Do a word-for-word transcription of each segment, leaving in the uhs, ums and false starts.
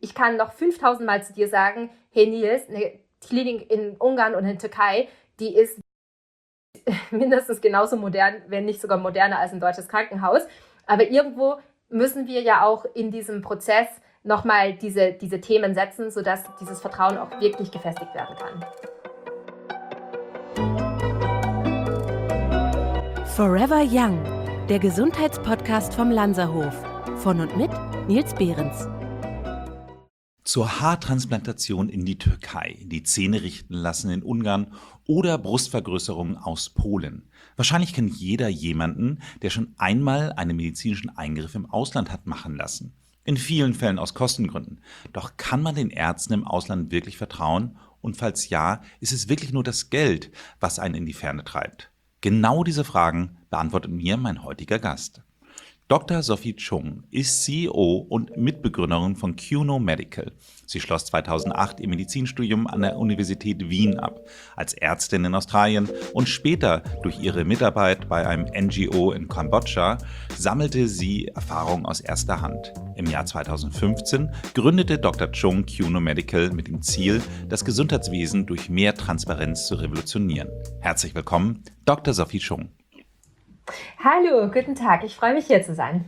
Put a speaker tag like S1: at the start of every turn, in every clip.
S1: ich kann noch fünftausend Mal zu dir sagen, hey Nils, eine Klinik in Ungarn und in der Türkei, die ist mindestens genauso modern, wenn nicht sogar moderner als ein deutsches Krankenhaus. Aber irgendwo müssen wir ja auch in diesem Prozess nochmal diese, diese Themen setzen, sodass dieses Vertrauen auch wirklich gefestigt werden kann.
S2: Forever Young, der Gesundheitspodcast vom Lanzerhof. Von und mit Nils Behrens.
S3: Zur Haartransplantation in die Türkei, die Zähne richten lassen in Ungarn oder Brustvergrößerung aus Polen. Wahrscheinlich kennt jeder jemanden, der schon einmal einen medizinischen Eingriff im Ausland hat machen lassen. In vielen Fällen aus Kostengründen. Doch kann man den Ärzten im Ausland wirklich vertrauen? Und falls ja, ist es wirklich nur das Geld, was einen in die Ferne treibt? Genau diese Fragen beantwortet mir mein heutiger Gast. Doktor Sophie Chung ist C E O und Mitbegründerin von Cuno Medical. Sie schloss zweitausendacht ihr Medizinstudium an der Universität Wien ab. Als Ärztin in Australien und später durch ihre Mitarbeit bei einem N G O in Kambodscha sammelte sie Erfahrung aus erster Hand. Im Jahr zweitausendfünfzehn gründete Doktor Chung Cuno Medical mit dem Ziel, das Gesundheitswesen durch mehr Transparenz zu revolutionieren. Herzlich willkommen, Doktor Sophie Chung.
S1: Hallo, guten Tag. Ich freue mich, hier zu sein.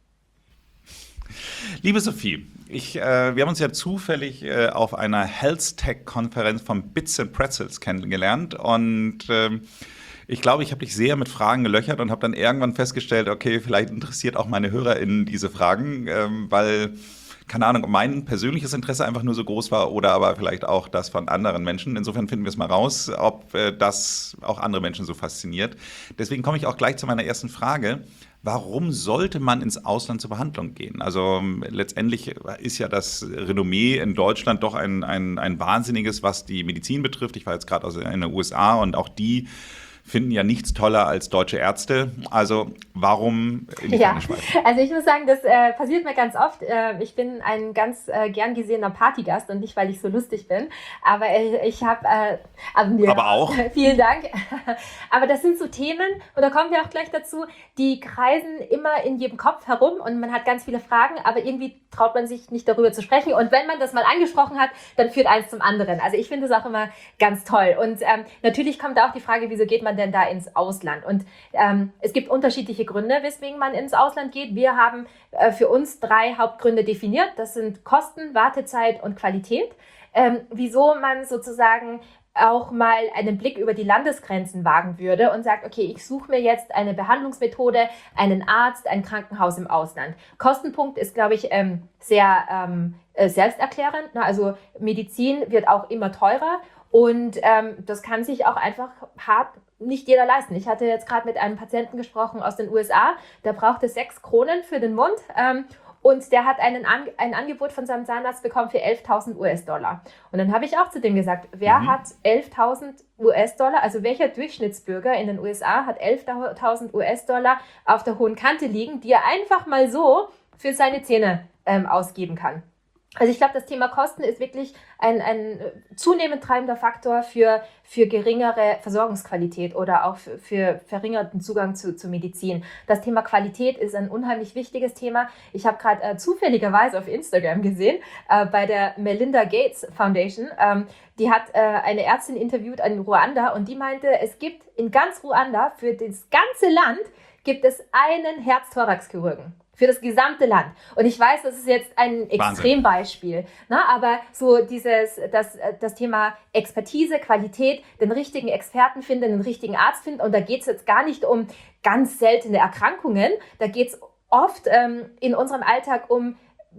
S3: Liebe Sophie, ich, äh, wir haben uns ja zufällig äh, auf einer Health Tech-Konferenz von Bits and Pretzels kennengelernt und äh, ich glaube, ich habe dich sehr mit Fragen gelöchert und habe dann irgendwann festgestellt, okay, vielleicht interessiert auch meine HörerInnen diese Fragen, äh, weil keine Ahnung, ob mein persönliches Interesse einfach nur so groß war oder aber vielleicht auch das von anderen Menschen. Insofern finden wir es mal raus, ob äh, das auch andere Menschen so fasziniert. Deswegen komme ich auch gleich zu meiner ersten Frage. Warum sollte man ins Ausland zur Behandlung gehen? Also letztendlich ist ja das Renommee in Deutschland doch ein, ein, ein wahnsinniges, was die Medizin betrifft. Ich war jetzt gerade in den U S A und auch die finden ja nichts toller als deutsche Ärzte. Also warum in die
S1: ja.
S3: Ferne schweifen?
S1: Also ich muss sagen, das äh, passiert mir ganz oft. Äh, ich bin ein ganz äh, gern gesehener Partygast und nicht, weil ich so lustig bin. Aber äh, ich habe... Äh,
S3: aber, ja, aber auch.
S1: Vielen Dank. Aber das sind so Themen, und da kommen wir auch gleich dazu, die kreisen immer in jedem Kopf herum und man hat ganz viele Fragen, aber irgendwie traut man sich nicht darüber zu sprechen. Und wenn man das mal angesprochen hat, dann führt eins zum anderen. Also ich finde das auch immer ganz toll. Und ähm, natürlich kommt da auch die Frage, wieso geht man denn da ins Ausland? Und ähm, es gibt unterschiedliche Gründe, weswegen man ins Ausland geht. Wir haben äh, für uns drei Hauptgründe definiert. Das sind Kosten, Wartezeit und Qualität. Ähm, wieso man sozusagen auch mal einen Blick über die Landesgrenzen wagen würde und sagt, okay, ich suche mir jetzt eine Behandlungsmethode, einen Arzt, ein Krankenhaus im Ausland. Kostenpunkt ist, glaube ich, ähm, sehr ähm, selbsterklärend. Also Medizin wird auch immer teurer und ähm, das kann sich auch einfach hart nicht jeder leisten. Ich hatte jetzt gerade mit einem Patienten gesprochen aus den U S A, der brauchte sechs Kronen für den Mund ähm, und der hat einen An- ein Angebot von seinem Zahnarzt bekommen für elftausend US-Dollar. Und dann habe ich auch zu dem gesagt, wer mhm. hat elftausend US-Dollar, also welcher Durchschnittsbürger in den U S A hat elftausend US-Dollar auf der hohen Kante liegen, die er einfach mal so für seine Zähne ähm, ausgeben kann. Also ich glaube, das Thema Kosten ist wirklich ein, ein zunehmend treibender Faktor für, für geringere Versorgungsqualität oder auch für, für verringerten Zugang zu, zu Medizin. Das Thema Qualität ist ein unheimlich wichtiges Thema. Ich habe gerade äh, zufälligerweise auf Instagram gesehen, äh, bei der Melinda Gates Foundation, ähm, die hat äh, eine Ärztin interviewt in Ruanda und die meinte, es gibt in ganz Ruanda für das ganze Land gibt es einen Herz-Thorax-Chirurgen. Für das gesamte Land. Und ich weiß, das ist jetzt ein Extrembeispiel, ne? Aber so dieses, das, das Thema Expertise, Qualität, den richtigen Experten finden, den richtigen Arzt finden. Und da geht es jetzt gar nicht um ganz seltene Erkrankungen. Da geht es oft ähm, in unserem Alltag um,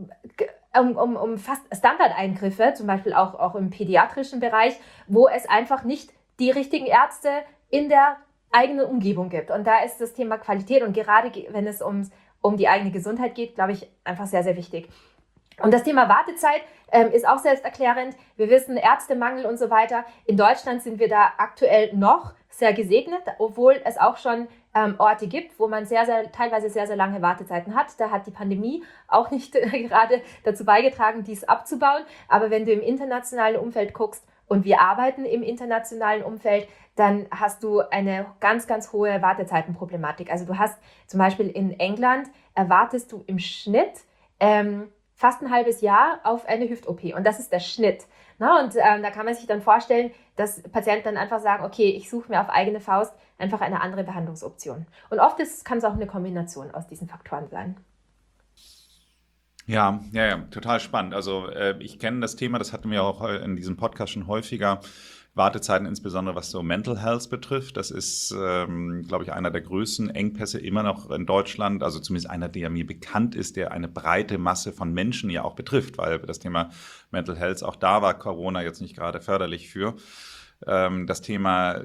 S1: um, um, um fast Standardeingriffe, zum Beispiel auch, auch im pädiatrischen Bereich, wo es einfach nicht die richtigen Ärzte in der eigenen Umgebung gibt. Und da ist das Thema Qualität und gerade wenn es ums um die eigene Gesundheit geht, glaube ich, einfach sehr, sehr wichtig. Und das Thema Wartezeit ähm, ist auch selbsterklärend. Wir wissen, Ärztemangel und so weiter. In Deutschland sind wir da aktuell noch sehr gesegnet, obwohl es auch schon ähm, Orte gibt, wo man sehr, sehr, teilweise sehr, sehr lange Wartezeiten hat. Da hat die Pandemie auch nicht äh, gerade dazu beigetragen, dies abzubauen. Aber wenn du im internationalen Umfeld guckst, und wir arbeiten im internationalen Umfeld, dann hast du eine ganz, ganz hohe Wartezeitenproblematik. Also du hast zum Beispiel in England, erwartest du im Schnitt ähm, fast ein halbes Jahr auf eine Hüft-O P und das ist der Schnitt. Na, und ähm, da kann man sich dann vorstellen, dass Patienten dann einfach sagen, okay, ich suche mir auf eigene Faust einfach eine andere Behandlungsoption. Und oft ist, kann es auch eine Kombination aus diesen Faktoren sein.
S3: Ja, ja, ja, total spannend. Also äh, ich kenne das Thema, das hatten wir auch in diesem Podcast schon häufiger, Wartezeiten insbesondere was so Mental Health betrifft. Das ist, ähm, glaube ich, einer der größten Engpässe immer noch in Deutschland, also zumindest einer, der mir bekannt ist, der eine breite Masse von Menschen ja auch betrifft, weil das Thema Mental Health, auch da war Corona jetzt nicht gerade förderlich für. Ähm, das Thema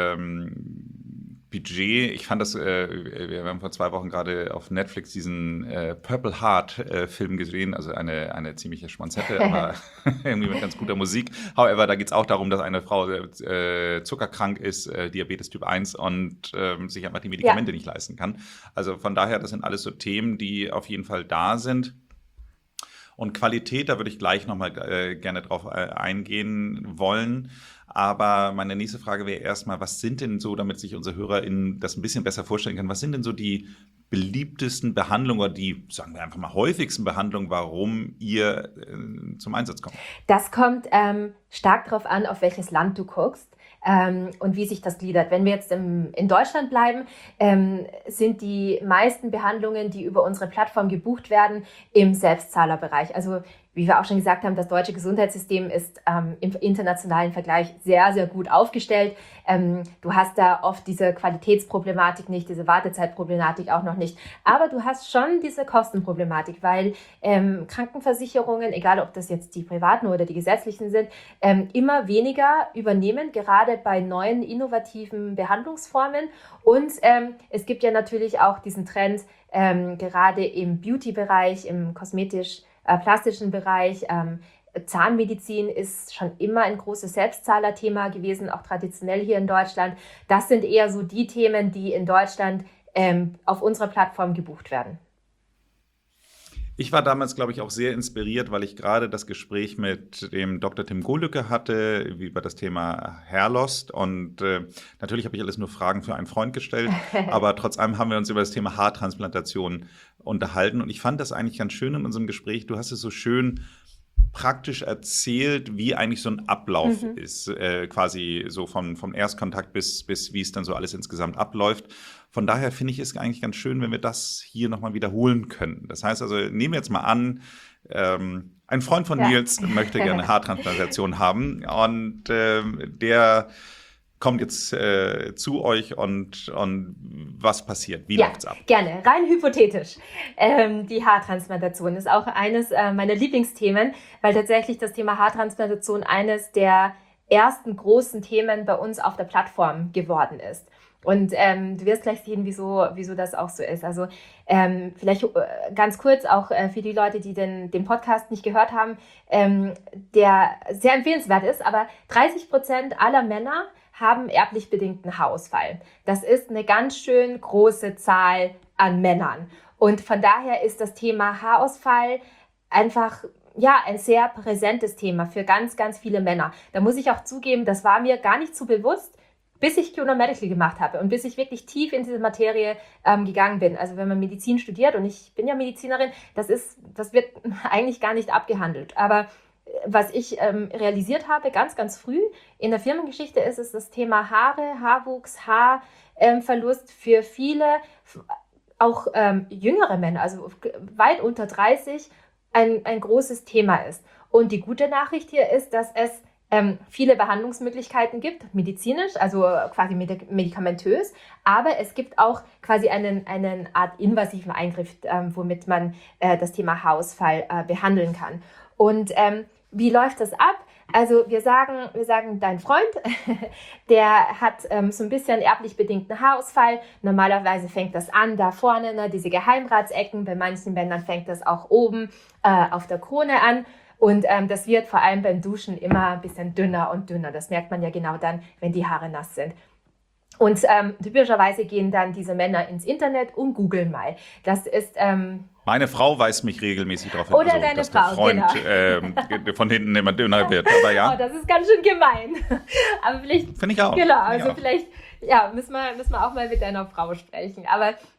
S3: ähm, Budget, ich fand das, äh, wir haben vor zwei Wochen gerade auf Netflix diesen äh, Purple Heart äh, Film gesehen, also eine, eine ziemliche Schmonzette, aber irgendwie mit ganz guter Musik. However, da geht es auch darum, dass eine Frau äh, zuckerkrank ist, äh, Diabetes Typ eins und äh, sich einfach die Medikamente ja. nicht leisten kann. Also von daher, das sind alles so Themen, die auf jeden Fall da sind. Und Qualität, da würde ich gleich nochmal äh, gerne drauf äh, eingehen wollen. Aber meine nächste Frage wäre erstmal, was sind denn so, damit sich unsere HörerInnen das ein bisschen besser vorstellen können, was sind denn so die beliebtesten Behandlungen oder die, sagen wir einfach mal, häufigsten Behandlungen, warum ihr äh, zum Einsatz kommt?
S1: Das kommt ähm, stark darauf an, auf welches Land du guckst. Ähm, und wie sich das gliedert. Wenn wir jetzt im, in Deutschland bleiben, ähm, sind die meisten Behandlungen, die über unsere Plattform gebucht werden, im Selbstzahlerbereich. Also wie wir auch schon gesagt haben, das deutsche Gesundheitssystem ist ähm, im internationalen Vergleich sehr, sehr gut aufgestellt. Ähm, du hast da oft diese Qualitätsproblematik nicht, diese Wartezeitproblematik auch noch nicht. Aber du hast schon diese Kostenproblematik, weil ähm, Krankenversicherungen, egal ob das jetzt die privaten oder die gesetzlichen sind, ähm, immer weniger übernehmen, gerade bei neuen innovativen Behandlungsformen. Und ähm, es gibt ja natürlich auch diesen Trend, ähm, gerade im Beauty-Bereich, im kosmetisch Äh, plastischen Bereich. Ähm, Zahnmedizin ist schon immer ein großes Selbstzahlerthema gewesen, auch traditionell hier in Deutschland. Das sind eher so die Themen, die in Deutschland ähm, auf unserer Plattform gebucht werden.
S3: Ich war damals, glaube ich, auch sehr inspiriert, weil ich gerade das Gespräch mit dem Doktor Tim Golücke hatte über das Thema Hairloss. Und äh, natürlich habe ich alles nur Fragen für einen Freund gestellt, aber trotz allem haben wir uns über das Thema Haartransplantation unterhalten. Und ich fand das eigentlich ganz schön in unserem Gespräch. Du hast es so schön praktisch erzählt, wie eigentlich so ein Ablauf mhm. ist, äh, quasi so vom, vom Erstkontakt bis, bis wie es dann so alles insgesamt abläuft. Von daher finde ich es eigentlich ganz schön, wenn wir das hier nochmal wiederholen können. Das heißt also, nehmen wir jetzt mal an, ähm, ein Freund von ja. Nils möchte gerne Haartransplantation haben und ähm, der kommt jetzt äh, zu euch und, und was passiert? Wie
S1: ja,
S3: läuft's ab?
S1: Gerne, rein hypothetisch. Ähm, die Haartransplantation ist auch eines äh, meiner Lieblingsthemen, weil tatsächlich das Thema Haartransplantation eines der ersten großen Themen bei uns auf der Plattform geworden ist. Und ähm, du wirst gleich sehen, wieso, wieso das auch so ist. Also ähm, vielleicht äh, ganz kurz auch äh, für die Leute, die den, den Podcast nicht gehört haben, ähm, der sehr empfehlenswert ist, aber dreißig Prozent aller Männer haben erblich bedingten Haarausfall. Das ist eine ganz schön große Zahl an Männern. Und von daher ist das Thema Haarausfall einfach ja ein sehr präsentes Thema für ganz, ganz viele Männer. Da muss ich auch zugeben, das war mir gar nicht so bewusst, bis ich Q N O Medical gemacht habe und bis ich wirklich tief in diese Materie ähm, gegangen bin. Also wenn man Medizin studiert, und ich bin ja Medizinerin, das ist, das wird eigentlich gar nicht abgehandelt. Aber was ich ähm, realisiert habe, ganz, ganz früh in der Firmengeschichte, ist es das Thema Haare, Haarwuchs, Haarverlust ähm, für viele, auch ähm, jüngere Männer, also weit unter dreißig, ein, ein großes Thema ist. Und die gute Nachricht hier ist, dass es ähm, viele Behandlungsmöglichkeiten gibt, medizinisch, also quasi medikamentös, aber es gibt auch quasi einen, einen Art invasiven Eingriff, ähm, womit man äh, das Thema Haarausfall äh, behandeln kann. Und ähm, wie läuft das ab? Also wir sagen, wir sagen, dein Freund, der hat ähm, so ein bisschen erblich bedingten Haarausfall. Normalerweise fängt das an, da vorne, ne, diese Geheimratsecken. Bei manchen Männern fängt das auch oben äh, auf der Krone an. Und ähm, das wird vor allem beim Duschen immer ein bisschen dünner und dünner. Das merkt man ja genau dann, wenn die Haare nass sind. Und ähm, typischerweise gehen dann diese Männer ins Internet und googeln mal. Das ist... Ähm,
S3: Meine Frau weist mich regelmäßig darauf hin,
S1: Oder
S3: also,
S1: deine
S3: dass
S1: Frau,
S3: der Freund
S1: genau.
S3: äh, von hinten immer dünner wird. Aber ja.
S1: Oh, das ist ganz schön gemein. Aber vielleicht...
S3: Finde ich auch.
S1: Genau,
S3: Find
S1: also
S3: ich auch.
S1: vielleicht ja, müssen wir, müssen wir auch mal mit deiner Frau sprechen. Aber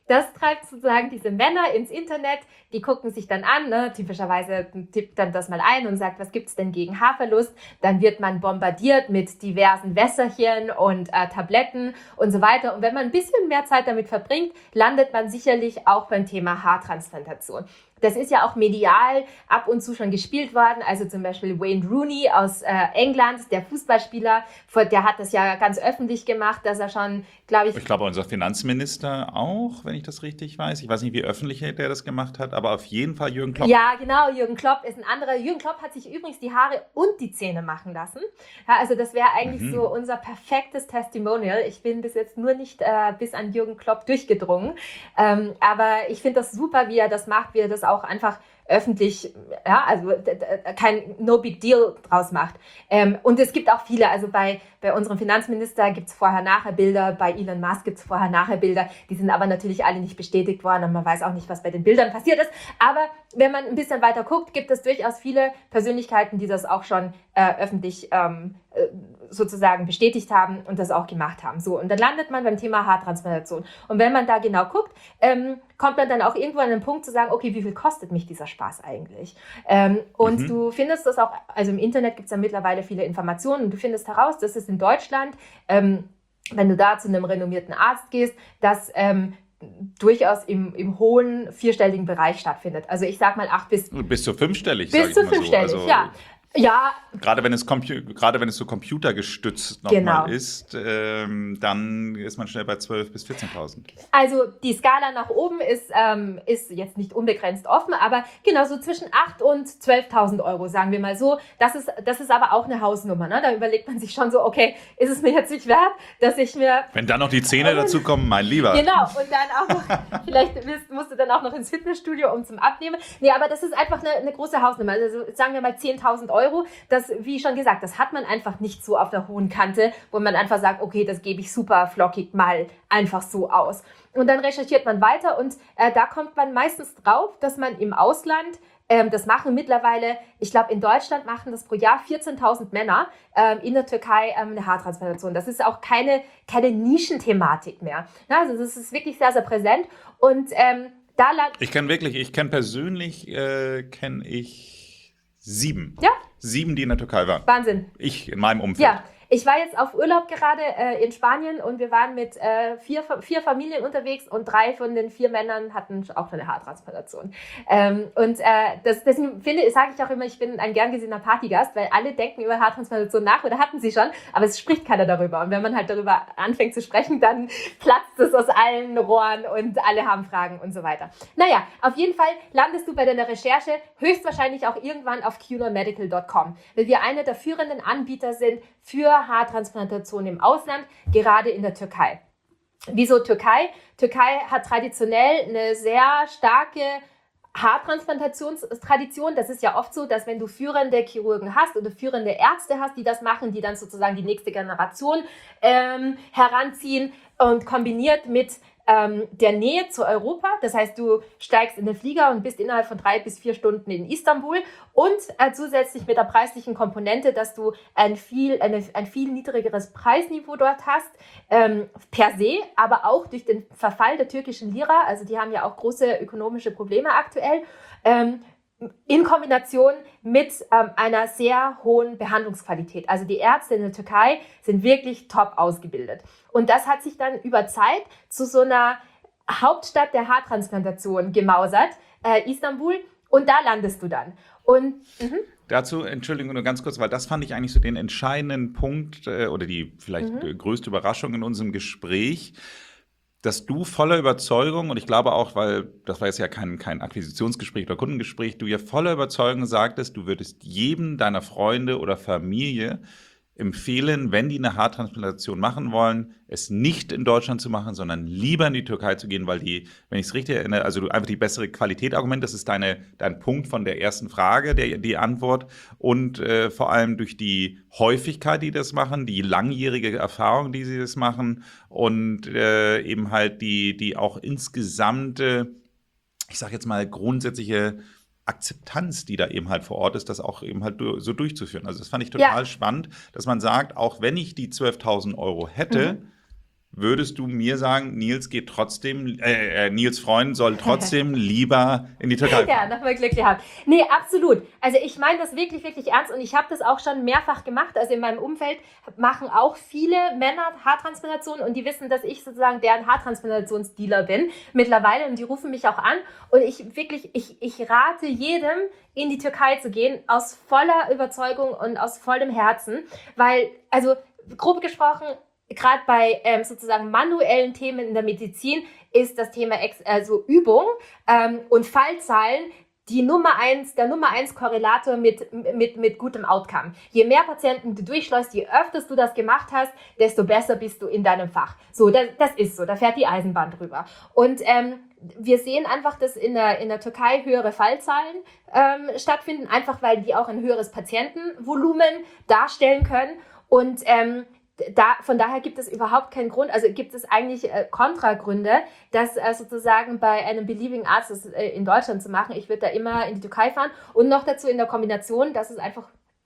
S1: Das treibt sozusagen diese Männer ins Internet, die gucken sich dann an, ne? Typischerweise tippt dann das mal ein und sagt, was gibt's denn gegen Haarverlust? Dann wird man bombardiert mit diversen Wässerchen und äh, Tabletten und so weiter. Und wenn man ein bisschen mehr Zeit damit verbringt, landet man sicherlich auch beim Thema Haartransplantation. Das ist ja auch medial ab und zu schon gespielt worden. Also zum Beispiel Wayne Rooney aus äh, England, der Fußballspieler, der hat das ja ganz öffentlich gemacht, dass er schon, glaube ich...
S3: Ich glaube, unser Finanzminister auch, wenn ich das richtig weiß. Ich weiß nicht, wie öffentlich der das gemacht hat, aber auf jeden Fall Jürgen Klopp.
S1: Ja, genau, Jürgen Klopp ist ein anderer. Jürgen Klopp hat sich übrigens die Haare und die Zähne machen lassen. Ja, also das wäre eigentlich mhm. so unser perfektes Testimonial. Ich bin bis jetzt nur nicht äh, bis an Jürgen Klopp durchgedrungen. Ähm, aber ich finde das super, wie er das macht, wie er das auch einfach öffentlich, ja, also kein No Big Deal draus macht. Ähm, und es gibt auch viele, also bei, bei unserem Finanzminister gibt es Vorher-Nachher-Bilder, bei Elon Musk gibt es Vorher-Nachher-Bilder, die sind aber natürlich alle nicht bestätigt worden und man weiß auch nicht, was bei den Bildern passiert ist. Aber wenn man ein bisschen weiter guckt, gibt es durchaus viele Persönlichkeiten, die das auch schon äh, öffentlich ähm, sozusagen bestätigt haben und das auch gemacht haben. So, und dann landet man beim Thema Haartransplantation. Und wenn man da genau guckt, ähm, kommt man dann auch irgendwo an den Punkt zu sagen, okay, wie viel kostet mich dieser Spaß eigentlich? Ähm, und mhm. du findest das auch, also im Internet gibt es ja mittlerweile viele Informationen und du findest heraus, dass es in Deutschland, ähm, wenn du da zu einem renommierten Arzt gehst, dass ähm, durchaus im, im hohen vierstelligen Bereich stattfindet. Also ich sag mal acht bis...
S3: Bis zu fünfstellig,
S1: Bis
S3: sag ich
S1: zu
S3: mal
S1: fünfstellig,
S3: so. Also,
S1: ja. Ja.
S3: Gerade wenn es, Compu- gerade wenn es so computergestützt nochmal
S1: genau.
S3: ist, ähm, dann ist man schnell bei zwölftausend bis vierzehntausend.
S1: Also die Skala nach oben ist, ähm, ist jetzt nicht unbegrenzt offen, aber genau so zwischen achttausend und zwölftausend Euro, sagen wir mal so. Das ist, das ist aber auch eine Hausnummer. Ne? Da überlegt man sich schon so, okay, ist es mir jetzt nicht wert, dass ich mir...
S3: Wenn dann noch die Zähne dazu kommen, mein Lieber.
S1: Genau, und dann auch noch, vielleicht musst du dann auch noch ins Fitnessstudio, um zum Abnehmen. Nee, aber das ist einfach eine, eine große Hausnummer. Also sagen wir mal zehntausend Euro. Das, wie schon gesagt, das hat man einfach nicht so auf der hohen Kante, wo man einfach sagt, okay, das gebe ich super flockig mal einfach so aus. Und dann recherchiert man weiter und äh, da kommt man meistens drauf, dass man im Ausland, ähm, das machen mittlerweile, ich glaube in Deutschland machen das pro Jahr vierzehntausend Männer, ähm, in der Türkei ähm, eine Haartransplantation. Das ist auch keine, keine Nischenthematik mehr. Ja, also das ist wirklich sehr, sehr präsent und ähm, da...
S3: Ich kenne wirklich, ich kenne persönlich, äh, kenne ich sieben.
S1: Ja.
S3: Sieben, die in der Türkei waren.
S1: Wahnsinn.
S3: Ich in meinem Umfeld.
S1: Ja, ich war jetzt auf Urlaub gerade äh, in Spanien und wir waren mit äh, vier, vier Familien unterwegs und drei von den vier Männern hatten auch eine Haartransplantation. Ähm, und äh, das, deswegen finde, sage ich auch immer, ich bin ein gern gesehener Partygast, weil alle denken über Haartransplantation nach oder hatten sie schon, aber es spricht keiner darüber. Und wenn man halt darüber anfängt zu sprechen, dann platzt es aus allen Rohren und alle haben Fragen und so weiter. Naja, auf jeden Fall landest du bei deiner Recherche höchstwahrscheinlich auch irgendwann auf Q N O R medical Punkt com, weil wir einer der führenden Anbieter sind für Haartransplantation im Ausland, gerade in der Türkei. Wieso Türkei? Türkei hat traditionell eine sehr starke Haartransplantationstradition. Das ist ja oft so, dass wenn du führende Chirurgen hast oder führende Ärzte hast, die das machen, die dann sozusagen die nächste Generation ähm, heranziehen und kombiniert mit ähm, der Nähe zu Europa. Das heißt, du steigst in den Flieger und bist innerhalb von drei bis vier Stunden in Istanbul und äh, zusätzlich mit der preislichen Komponente, dass du ein viel, eine, ein viel niedrigeres Preisniveau dort hast, ähm, per se, aber auch durch den Verfall der türkischen Lira. Also die haben ja auch große ökonomische Probleme aktuell. Ähm, in Kombination mit ähm, einer sehr hohen Behandlungsqualität. Also die Ärzte in der Türkei sind wirklich top ausgebildet. Und das hat sich dann über Zeit zu so einer Hauptstadt der Haartransplantation gemausert, äh, Istanbul, und da landest du dann. Und mh.
S3: Dazu, Entschuldigung, nur ganz kurz, weil das fand ich eigentlich so den entscheidenden Punkt äh, oder die vielleicht mhm. größte Überraschung in unserem Gespräch, dass du voller Überzeugung, und ich glaube auch, weil das war jetzt ja kein, kein Akquisitionsgespräch oder Kundengespräch, du ja voller Überzeugung sagtest, du würdest jedem deiner Freunde oder Familie empfehlen, wenn die eine Haartransplantation machen wollen, es nicht in Deutschland zu machen, sondern lieber in die Türkei zu gehen, weil die, wenn ich es richtig erinnere, also du einfach die bessere Qualität Argument, das ist deine, dein Punkt von der ersten Frage, der, die Antwort, und äh, vor allem durch die Häufigkeit, die das machen, die langjährige Erfahrung, die sie das machen, und äh, eben halt die, die auch insgesamte, ich sage jetzt mal, grundsätzliche Akzeptanz, die da eben halt vor Ort ist, das auch eben halt so durchzuführen. Also das fand ich total ja. spannend, dass man sagt, auch wenn ich die zwölftausend Euro hätte, mhm. würdest du mir sagen, Nils geht trotzdem, äh, äh, Nils Freund soll trotzdem lieber in die Türkei fahren?
S1: Ja, nochmal Glück gehabt. Nee, absolut. Also ich meine das wirklich, wirklich ernst und ich habe das auch schon mehrfach gemacht. Also in meinem Umfeld machen auch viele Männer Haartransplantationen und die wissen, dass ich sozusagen deren Haartransplantationsdealer bin mittlerweile und die rufen mich auch an und ich wirklich, ich, ich rate jedem, in die Türkei zu gehen, aus voller Überzeugung und aus vollem Herzen, weil, also grob gesprochen, gerade bei ähm, sozusagen manuellen Themen in der Medizin ist das Thema Ex- also Übung ähm, und Fallzahlen die Nummer eins, der Nummer eins Korrelator mit, mit, mit gutem Outcome. Je mehr Patienten du durchschleust, je öfters du das gemacht hast, desto besser bist du in deinem Fach. So, das, das ist so, da fährt die Eisenbahn drüber. Und ähm, wir sehen einfach, dass in der, in der Türkei höhere Fallzahlen ähm, stattfinden, einfach weil die auch ein höheres Patientenvolumen darstellen können. Und ähm, Da, von daher gibt es überhaupt keinen Grund, also gibt es eigentlich äh, Kontragründe, das äh, sozusagen bei einem beliebigen Arzt das, äh, in Deutschland zu machen. Ich würde da immer in die Türkei fahren und noch dazu in der Kombination, dass es einfach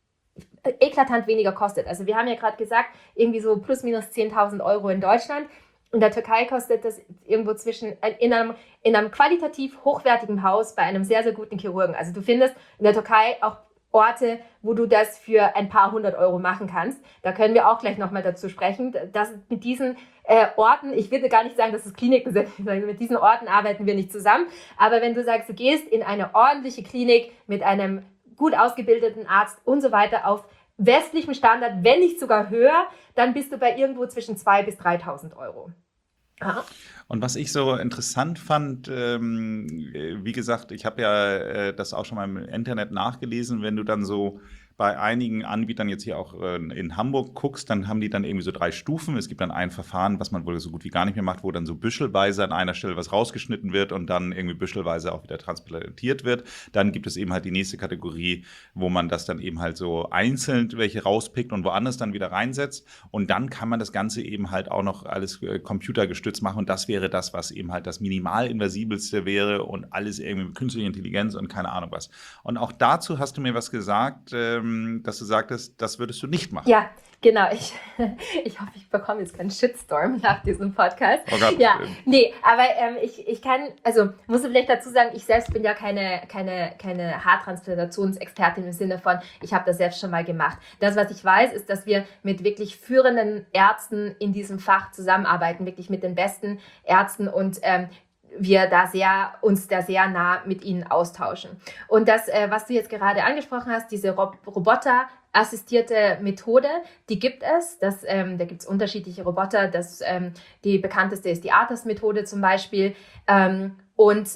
S1: eklatant weniger kostet. Also wir haben ja gerade gesagt, irgendwie so plus minus zehntausend Euro in Deutschland. In der Türkei kostet das irgendwo zwischen, in einem, in einem qualitativ hochwertigen Haus bei einem sehr, sehr guten Chirurgen. Also du findest in der Türkei auch Orte, wo du das für ein paar hundert Euro machen kannst. Da können wir auch gleich nochmal dazu sprechen, dass mit diesen äh, Orten, ich würde gar nicht sagen, dass es Kliniken sind, mit diesen Orten arbeiten wir nicht zusammen, aber wenn du sagst, du gehst in eine ordentliche Klinik mit einem gut ausgebildeten Arzt und so weiter auf westlichem Standard, wenn nicht sogar höher, dann bist du bei irgendwo zwischen zweitausend bis dreitausend Euro. Aha.
S3: Und was ich so interessant fand, ähm, wie gesagt, ich habe ja äh, das auch schon mal im Internet nachgelesen, wenn du dann so bei einigen Anbietern jetzt hier auch äh, in Hamburg guckst, dann haben die dann irgendwie so drei Stufen. Es gibt dann ein Verfahren, was man wohl so gut wie gar nicht mehr macht, wo dann so büschelweise an einer Stelle was rausgeschnitten wird und dann irgendwie büschelweise auch wieder transplantiert wird. Dann gibt es eben halt die nächste Kategorie, wo man das dann eben halt so einzeln welche rauspickt und woanders dann wieder reinsetzt. Und dann kann man das Ganze eben halt auch noch alles äh, computergestützt machen. Und das wäre das, was eben halt das minimalinvasibelste wäre und alles irgendwie mit künstlicher Intelligenz und keine Ahnung was. Und auch dazu hast du mir was gesagt, ähm, dass du sagtest, das würdest du nicht machen.
S1: Ja, genau. Ich, ich hoffe, ich bekomme jetzt keinen Shitstorm nach diesem Podcast.
S3: Oh Gott.
S1: Ja, nee, aber ähm, ich, ich kann, also muss ich vielleicht dazu sagen, ich selbst bin ja keine, keine, keine Haartransplantationsexpertin im Sinne von, ich habe das selbst schon mal gemacht. Das, was ich weiß, ist, dass wir mit wirklich führenden Ärzten in diesem Fach zusammenarbeiten, wirklich mit den besten Ärzten und ähm, wir da sehr, uns da sehr nah mit ihnen austauschen. Und das, äh, was du jetzt gerade angesprochen hast, diese Rob- Roboter-assistierte Methode, die gibt es. Das, ähm, da gibt es unterschiedliche Roboter. Das, ähm, die bekannteste ist die ARTAS-Methode zum Beispiel. Ähm, und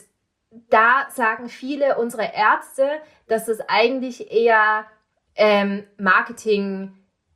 S1: da sagen viele unserer Ärzte, dass es eigentlich eher ähm, Marketing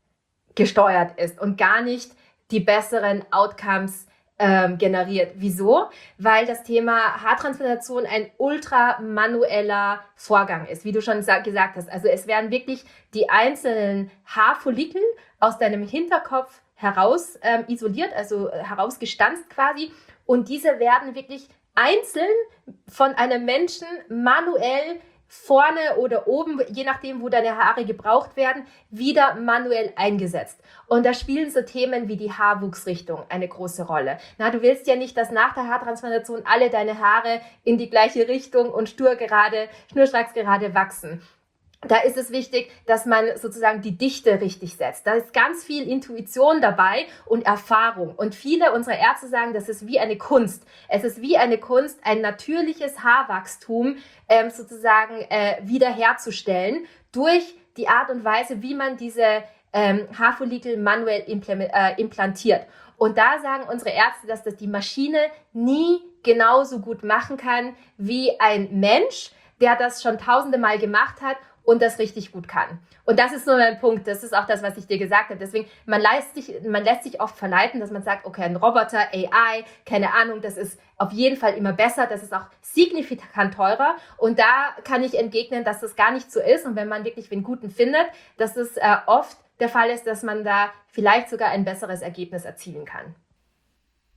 S1: gesteuert ist und gar nicht die besseren Outcomes Ähm, generiert. Wieso? Weil das Thema Haartransplantation ein ultra manueller Vorgang ist, wie du schon sa- gesagt hast. Also es werden wirklich die einzelnen Haarfollikel aus deinem Hinterkopf heraus ähm, isoliert, also äh, herausgestanzt quasi. Und diese werden wirklich einzeln von einem Menschen manuell vorne oder oben, je nachdem, wo deine Haare gebraucht werden, wieder manuell eingesetzt. Und da spielen so Themen wie die Haarwuchsrichtung eine große Rolle. Na, du willst ja nicht, dass nach der Haartransplantation alle deine Haare in die gleiche Richtung und stur gerade, schnurstracks gerade wachsen. Da ist es wichtig, dass man sozusagen die Dichte richtig setzt. Da ist ganz viel Intuition dabei und Erfahrung. Und viele unserer Ärzte sagen, das ist wie eine Kunst. Es ist wie eine Kunst, ein natürliches Haarwachstum ähm, sozusagen äh, wiederherzustellen durch die Art und Weise, wie man diese ähm, Haarfollikel manuell implem- äh, implantiert. Und da sagen unsere Ärzte, dass das die Maschine nie genauso gut machen kann wie ein Mensch, der das schon tausende Mal gemacht hat und das richtig gut kann. Und das ist nur mein Punkt. Das ist auch das, was ich dir gesagt habe. Deswegen, man lässt sich, man lässt sich oft verleiten, dass man sagt, okay, ein Roboter, A I, keine Ahnung, das ist auf jeden Fall immer besser. Das ist auch signifikant teurer. Und da kann ich entgegnen, dass das gar nicht so ist. Und wenn man wirklich den Guten findet, dass es äh, oft der Fall ist, dass man da vielleicht sogar ein besseres Ergebnis erzielen kann.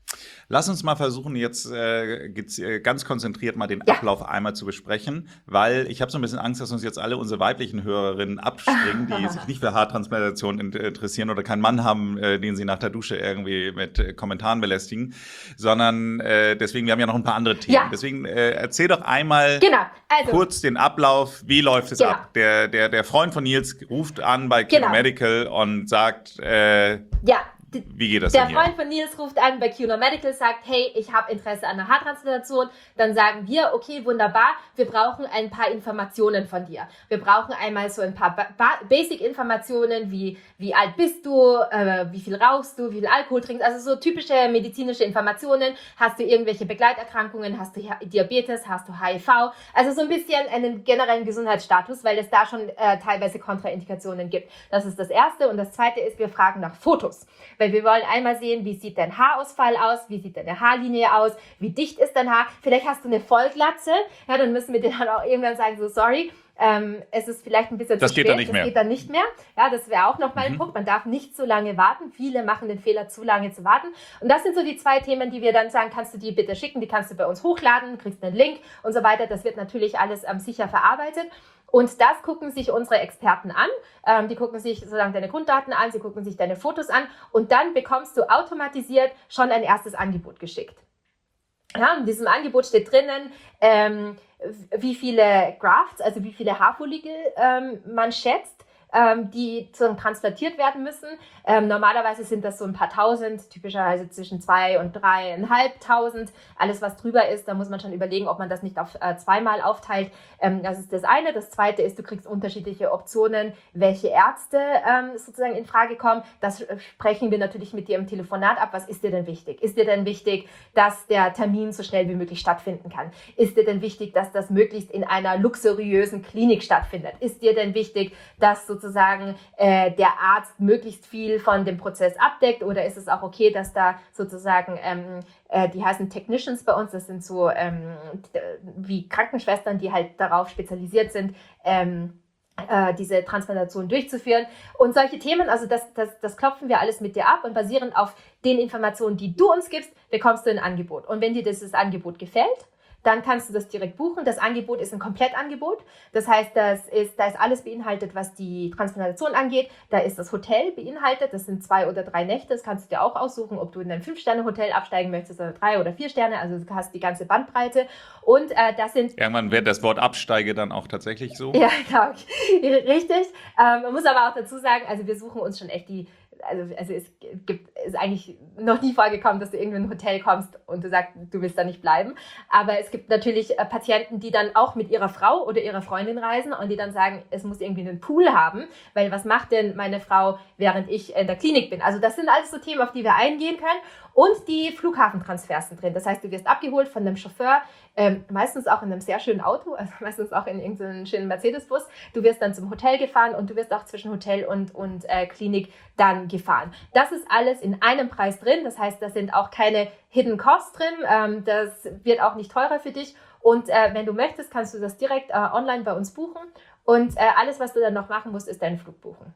S3: Lass uns mal versuchen, jetzt äh, ganz konzentriert mal den
S1: Ja.
S3: Ablauf einmal zu besprechen, weil ich habe so ein bisschen Angst, dass uns jetzt alle unsere weiblichen Hörerinnen abspringen, die sich nicht für Haartransplantation interessieren oder keinen Mann haben, äh, den sie nach der Dusche irgendwie mit äh, Kommentaren belästigen, sondern äh, deswegen, wir haben ja noch ein paar andere Themen.
S1: Ja.
S3: Deswegen äh, erzähl doch einmal
S1: Genau, also
S3: kurz den Ablauf, wie läuft es
S1: Genau.
S3: ab? Der, der, der Freund von Nils ruft an bei Kino
S1: Genau.
S3: Medical und sagt, äh,
S1: ja, d-
S3: wie geht das
S1: der
S3: denn hier?
S1: Freund von Nils ruft an bei Q N O Medical, sagt, hey, ich habe Interesse an einer Haartransplantation. Dann sagen wir, okay, wunderbar, wir brauchen ein paar Informationen von dir. Wir brauchen einmal so ein paar ba- ba- Basic-Informationen, wie wie alt bist du, äh, wie viel rauchst du, wie viel Alkohol trinkst, also so typische medizinische Informationen. Hast du irgendwelche Begleiterkrankungen, hast du Diabetes, hast du H I V? Also so ein bisschen einen generellen Gesundheitsstatus, weil es da schon äh, teilweise Kontraindikationen gibt. Das ist das Erste. Und das Zweite ist, wir fragen nach Fotos. Weil wir wollen einmal sehen, wie sieht dein Haarausfall aus, wie sieht deine Haarlinie aus, wie dicht ist dein Haar. Vielleicht hast du eine Vollglatze, ja, dann müssen wir dir dann auch irgendwann sagen, so sorry, ähm, es ist vielleicht ein bisschen
S3: Das
S1: zu
S3: geht
S1: spät,
S3: dann nicht
S1: das
S3: mehr.
S1: geht dann nicht mehr. Ja, das wäre auch nochmal ein
S3: Mhm.
S1: Punkt, man darf nicht zu lange warten. Viele machen den Fehler, zu lange zu warten. Und das sind so die zwei Themen, die wir dann sagen, kannst du die bitte schicken, die kannst du bei uns hochladen, kriegst einen Link und so weiter. Das wird natürlich alles ähm, sicher verarbeitet. Und das gucken sich unsere Experten an. Ähm, die gucken sich sozusagen deine Grunddaten an, sie gucken sich deine Fotos an und dann bekommst du automatisiert schon ein erstes Angebot geschickt. Ja, in diesem Angebot steht drinnen, ähm, wie viele Grafts, also wie viele Haarfollikel ähm, man schätzt, ähm, die sozusagen transplantiert werden müssen. Ähm, normalerweise sind das so ein paar tausend, typischerweise zwischen zwei und dreieinhalbtausend. Alles, was drüber ist, da muss man schon überlegen, ob man das nicht auf äh, zweimal aufteilt. Ähm, das ist das eine. Das zweite ist, du kriegst unterschiedliche Optionen, welche Ärzte ähm, sozusagen in Frage kommen. Das äh, sprechen wir natürlich mit dir im Telefonat ab. Was ist dir denn wichtig? Ist dir denn wichtig, dass der Termin so schnell wie möglich stattfinden kann? Ist dir denn wichtig, dass das möglichst in einer luxuriösen Klinik stattfindet? Ist dir denn wichtig, dass sozusagen äh, der Arzt möglichst viel von dem Prozess abdeckt? Oder ist es auch okay, dass da sozusagen, ähm, äh, die heißen Technicians bei uns, das sind so ähm, wie Krankenschwestern, die halt darauf spezialisiert sind, ähm, äh, diese Transplantation durchzuführen. Und solche Themen, also das, das, das klopfen wir alles mit dir ab und basierend auf den Informationen, die du uns gibst, bekommst du ein Angebot. Und wenn dir dieses Angebot gefällt, dann kannst du das direkt buchen. Das Angebot ist ein Komplettangebot. Das heißt, das ist, da ist alles beinhaltet, was die Transplantation angeht. Da ist das Hotel beinhaltet. Das sind zwei oder drei Nächte. Das kannst du dir auch aussuchen, ob du in ein Fünf-Sterne-Hotel absteigen möchtest oder drei oder vier Sterne. Also du hast die ganze Bandbreite. Und äh, das sind...
S3: Irgendwann wird das Wort Absteige dann auch tatsächlich so.
S1: Ja, genau. Richtig. Ähm, man muss aber auch dazu sagen, also wir suchen uns schon echt die... Also, also es gibt, ist eigentlich noch nie vorgekommen, dass du irgendwie in ein Hotel kommst und du sagst, du willst da nicht bleiben. Aber es gibt natürlich äh, Patienten, die dann auch mit ihrer Frau oder ihrer Freundin reisen und die dann sagen, es muss irgendwie einen Pool haben, weil was macht denn meine Frau, während ich in der Klinik bin? Also das sind alles so Themen, auf die wir eingehen können. Und die Flughafentransfers sind drin. Das heißt, du wirst abgeholt von einem Chauffeur, ähm, meistens auch in einem sehr schönen Auto, also meistens auch in irgendeinem schönen Mercedes-Bus. Du wirst dann zum Hotel gefahren und du wirst auch zwischen Hotel und, und äh, Klinik dann gefahren. Das ist alles in einem Preis drin. Das heißt, da sind auch keine Hidden Costs drin. Ähm, das wird auch nicht teurer für dich. Und äh, wenn du möchtest, kannst du das direkt äh, online bei uns buchen. Und äh, alles, was du dann noch machen musst, ist deinen Flug buchen.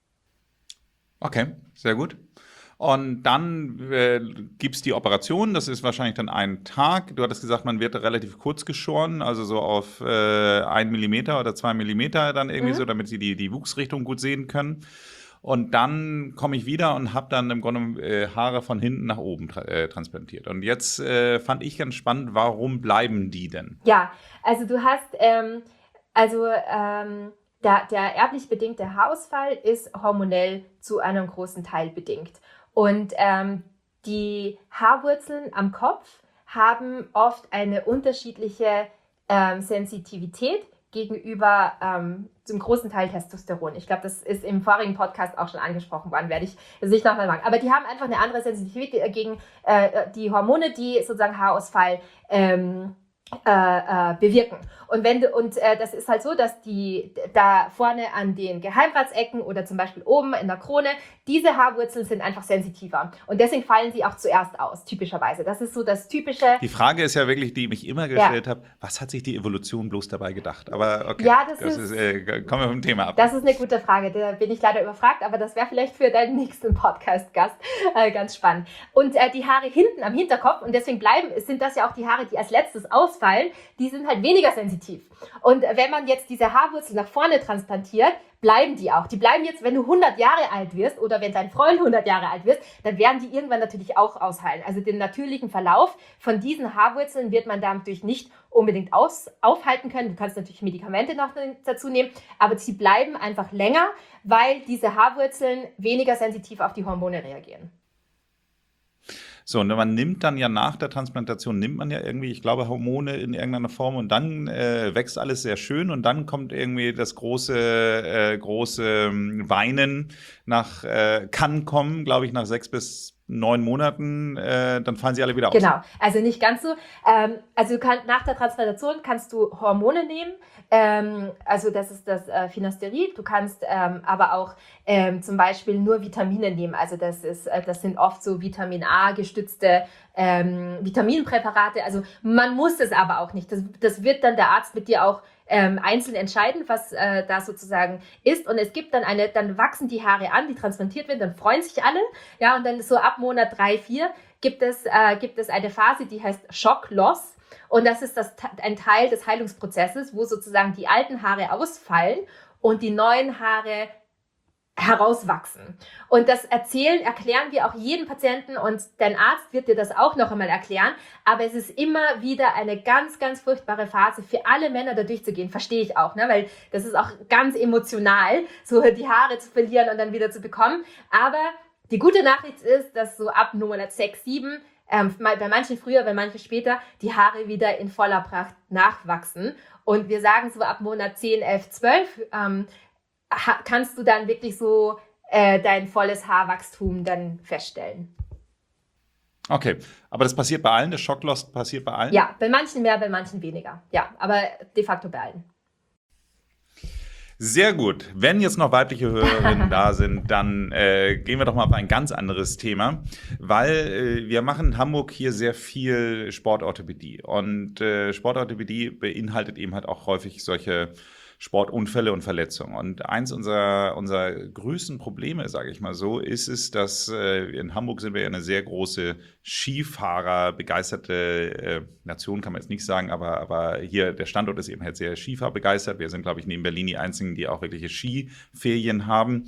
S3: Okay, sehr gut. Und dann äh, gibt es die Operation, das ist wahrscheinlich dann ein Tag. Du hattest gesagt, man wird relativ kurz geschoren, also so auf äh, ein Millimeter oder zwei Millimeter dann irgendwie
S1: Mhm.
S3: so, damit sie die, die Wuchsrichtung gut sehen können. Und dann komme ich wieder und habe dann im Grunde äh, Haare von hinten nach oben tra äh, transplantiert. Und jetzt äh, fand ich ganz spannend, warum bleiben die denn?
S1: Ja, also du hast, ähm, also ähm, der, der erblich bedingte Haarausfall ist hormonell zu einem großen Teil bedingt. Und ähm, die Haarwurzeln am Kopf haben oft eine unterschiedliche ähm, Sensitivität gegenüber ähm, zum großen Teil Testosteron. Ich glaube, das ist im vorigen Podcast auch schon angesprochen worden, werde ich das nicht nochmal machen. Aber die haben einfach eine andere Sensitivität gegen äh, die Hormone, die sozusagen Haarausfall ähm, Äh, äh, bewirken. Und wenn du, und äh, das ist halt so, dass die da vorne an den Geheimratsecken oder zum Beispiel oben in der Krone, diese Haarwurzeln sind einfach sensitiver. Und deswegen fallen sie auch zuerst aus, typischerweise. Das ist so das typische.
S3: Die Frage ist ja wirklich, die ich mich immer gestellt ja. habe, was hat sich die Evolution bloß dabei gedacht? Aber okay,
S1: ja, das,
S3: das
S1: ist,
S3: ist, äh, kommen wir vom Thema ab.
S1: Das ist eine gute Frage, da bin ich leider überfragt, aber das wäre vielleicht für deinen nächsten Podcast-Gast äh, ganz spannend. Und äh, die Haare hinten am Hinterkopf, und deswegen bleiben, sind das ja auch die Haare, die als letztes ausfallen, die sind halt weniger sensitiv. Und wenn man jetzt diese Haarwurzel nach vorne transplantiert, bleiben die auch. Die bleiben jetzt, wenn du hundert Jahre alt wirst oder wenn dein Freund hundert Jahre alt wird, dann werden die irgendwann natürlich auch ausheilen. Also den natürlichen Verlauf von diesen Haarwurzeln wird man dadurch nicht unbedingt aus, aufhalten können. Du kannst natürlich Medikamente noch dazu nehmen, aber sie bleiben einfach länger, weil diese Haarwurzeln weniger sensitiv auf die Hormone reagieren.
S3: So, und man nimmt dann ja nach der Transplantation, nimmt man ja irgendwie, ich glaube, Hormone in irgendeiner Form und dann äh, wächst alles sehr schön und dann kommt irgendwie das große, äh, große Weinen nach, äh, kann kommen, glaube ich, nach sechs bis neun Monaten, äh, dann fallen sie alle wieder aus.
S1: Genau, also nicht ganz so. Ähm, also du kann, nach der Transplantation kannst du Hormone nehmen, ähm, also das ist das äh, Finasterid. Du kannst ähm, aber auch ähm, zum Beispiel nur Vitamine nehmen, also das ist, äh, das sind oft so Vitamin A gestützte ähm, Vitaminpräparate, also man muss es aber auch nicht. Das, das wird dann der Arzt mit dir auch Ähm, einzeln entscheiden, was äh, da sozusagen ist. Und es gibt dann eine, dann wachsen die Haare an, die transplantiert werden, dann freuen sich alle. Ja, und dann so ab Monat drei, vier gibt es, äh, gibt es eine Phase, die heißt Shock Loss. Und das ist das, ein Teil des Heilungsprozesses, wo sozusagen die alten Haare ausfallen und die neuen Haare herauswachsen. Und das erzählen, erklären wir auch jedem Patienten und dein Arzt wird dir das auch noch einmal erklären, aber es ist immer wieder eine ganz, ganz furchtbare Phase für alle Männer da durchzugehen, verstehe ich auch, ne? Weil das ist auch ganz emotional, so die Haare zu verlieren und dann wieder zu bekommen, aber die gute Nachricht ist, dass so ab Monat sechs, sieben, ähm, bei manchen früher, bei manchen später, die Haare wieder in voller Pracht nachwachsen und wir sagen so ab Monat zehn, elf, zwölf, ähm, kannst du dann wirklich so äh, dein volles Haarwachstum dann feststellen.
S3: Okay, aber das passiert bei allen, der Shockloss passiert bei allen?
S1: Ja, bei manchen mehr, bei manchen weniger. Ja, aber de facto bei allen.
S3: Sehr gut. Wenn jetzt noch weibliche Hörerinnen da sind, dann äh, gehen wir doch mal auf ein ganz anderes Thema, weil äh, wir machen in Hamburg hier sehr viel Sportorthopädie und äh, Sportorthopädie beinhaltet eben halt auch häufig solche Sportunfälle und Verletzungen. Und eins unserer, unserer größten Probleme, sage ich mal so, ist es, dass äh, in Hamburg sind wir ja eine sehr große Skifahrer begeisterte äh, Nation, kann man jetzt nicht sagen, aber, aber hier der Standort ist eben halt sehr Skifahrer begeistert. Wir sind, glaube ich, neben Berlin die einzigen, die auch wirkliche Skiferien haben.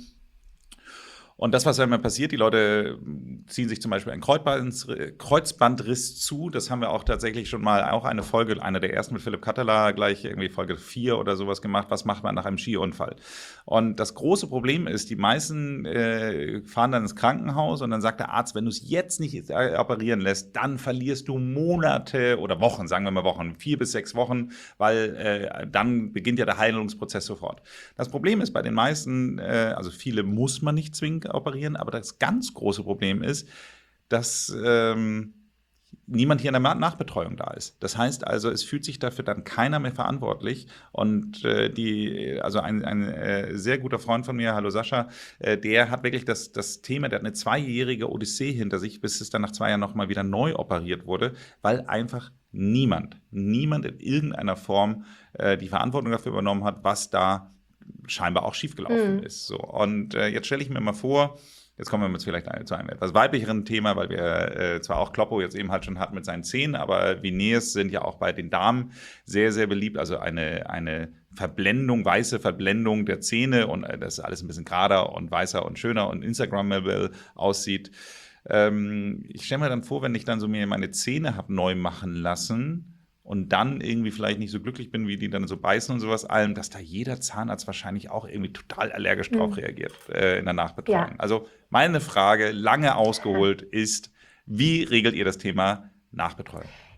S3: Und das, was ja immer passiert, die Leute ziehen sich zum Beispiel einen Kreuzbandriss zu. Das haben wir auch tatsächlich schon mal, auch eine Folge, eine der ersten mit Philipp Katteler, gleich irgendwie Folge vier oder sowas gemacht. Was macht man nach einem Skiunfall? Und das große Problem ist, die meisten äh, fahren dann ins Krankenhaus und dann sagt der Arzt, wenn du es jetzt nicht operieren lässt, dann verlierst du Monate oder Wochen, sagen wir mal Wochen, vier bis sechs Wochen, weil äh, dann beginnt ja der Heilungsprozess sofort. Das Problem ist bei den meisten, äh, also viele muss man nicht zwingend operieren, aber das ganz große Problem ist, dass ähm, niemand hier in der Nachbetreuung da ist. Das heißt also, es fühlt sich dafür dann keiner mehr verantwortlich und äh, die, also ein, ein äh, sehr guter Freund von mir, hallo Sascha, äh, der hat wirklich das, das Thema, der hat eine zweijährige Odyssee hinter sich, bis es dann nach zwei Jahren nochmal wieder neu operiert wurde, weil einfach niemand, niemand in irgendeiner Form äh, die Verantwortung dafür übernommen hat, was da scheinbar auch schiefgelaufen mhm. ist. So. Und äh, jetzt stelle ich mir mal vor, jetzt kommen wir jetzt vielleicht zu einem etwas weiblicheren Thema, weil wir äh, zwar auch Kloppo jetzt eben halt schon hatten mit seinen Zähnen, aber Veneers sind ja auch bei den Damen sehr, sehr beliebt. Also eine, eine Verblendung, weiße Verblendung der Zähne und äh, das alles ein bisschen gerader und weißer und schöner und Instagrammable aussieht. Ähm, ich stelle mir dann vor, wenn ich dann so mir meine Zähne habe neu machen lassen, und dann irgendwie vielleicht nicht so glücklich bin, wie die dann so beißen und sowas allem, dass da jeder Zahnarzt wahrscheinlich auch irgendwie total allergisch drauf mhm. reagiert äh, in der Nachbetreuung. Ja. Also meine Frage, lange ausgeholt, ist, wie regelt ihr das Thema Nachbetreuung?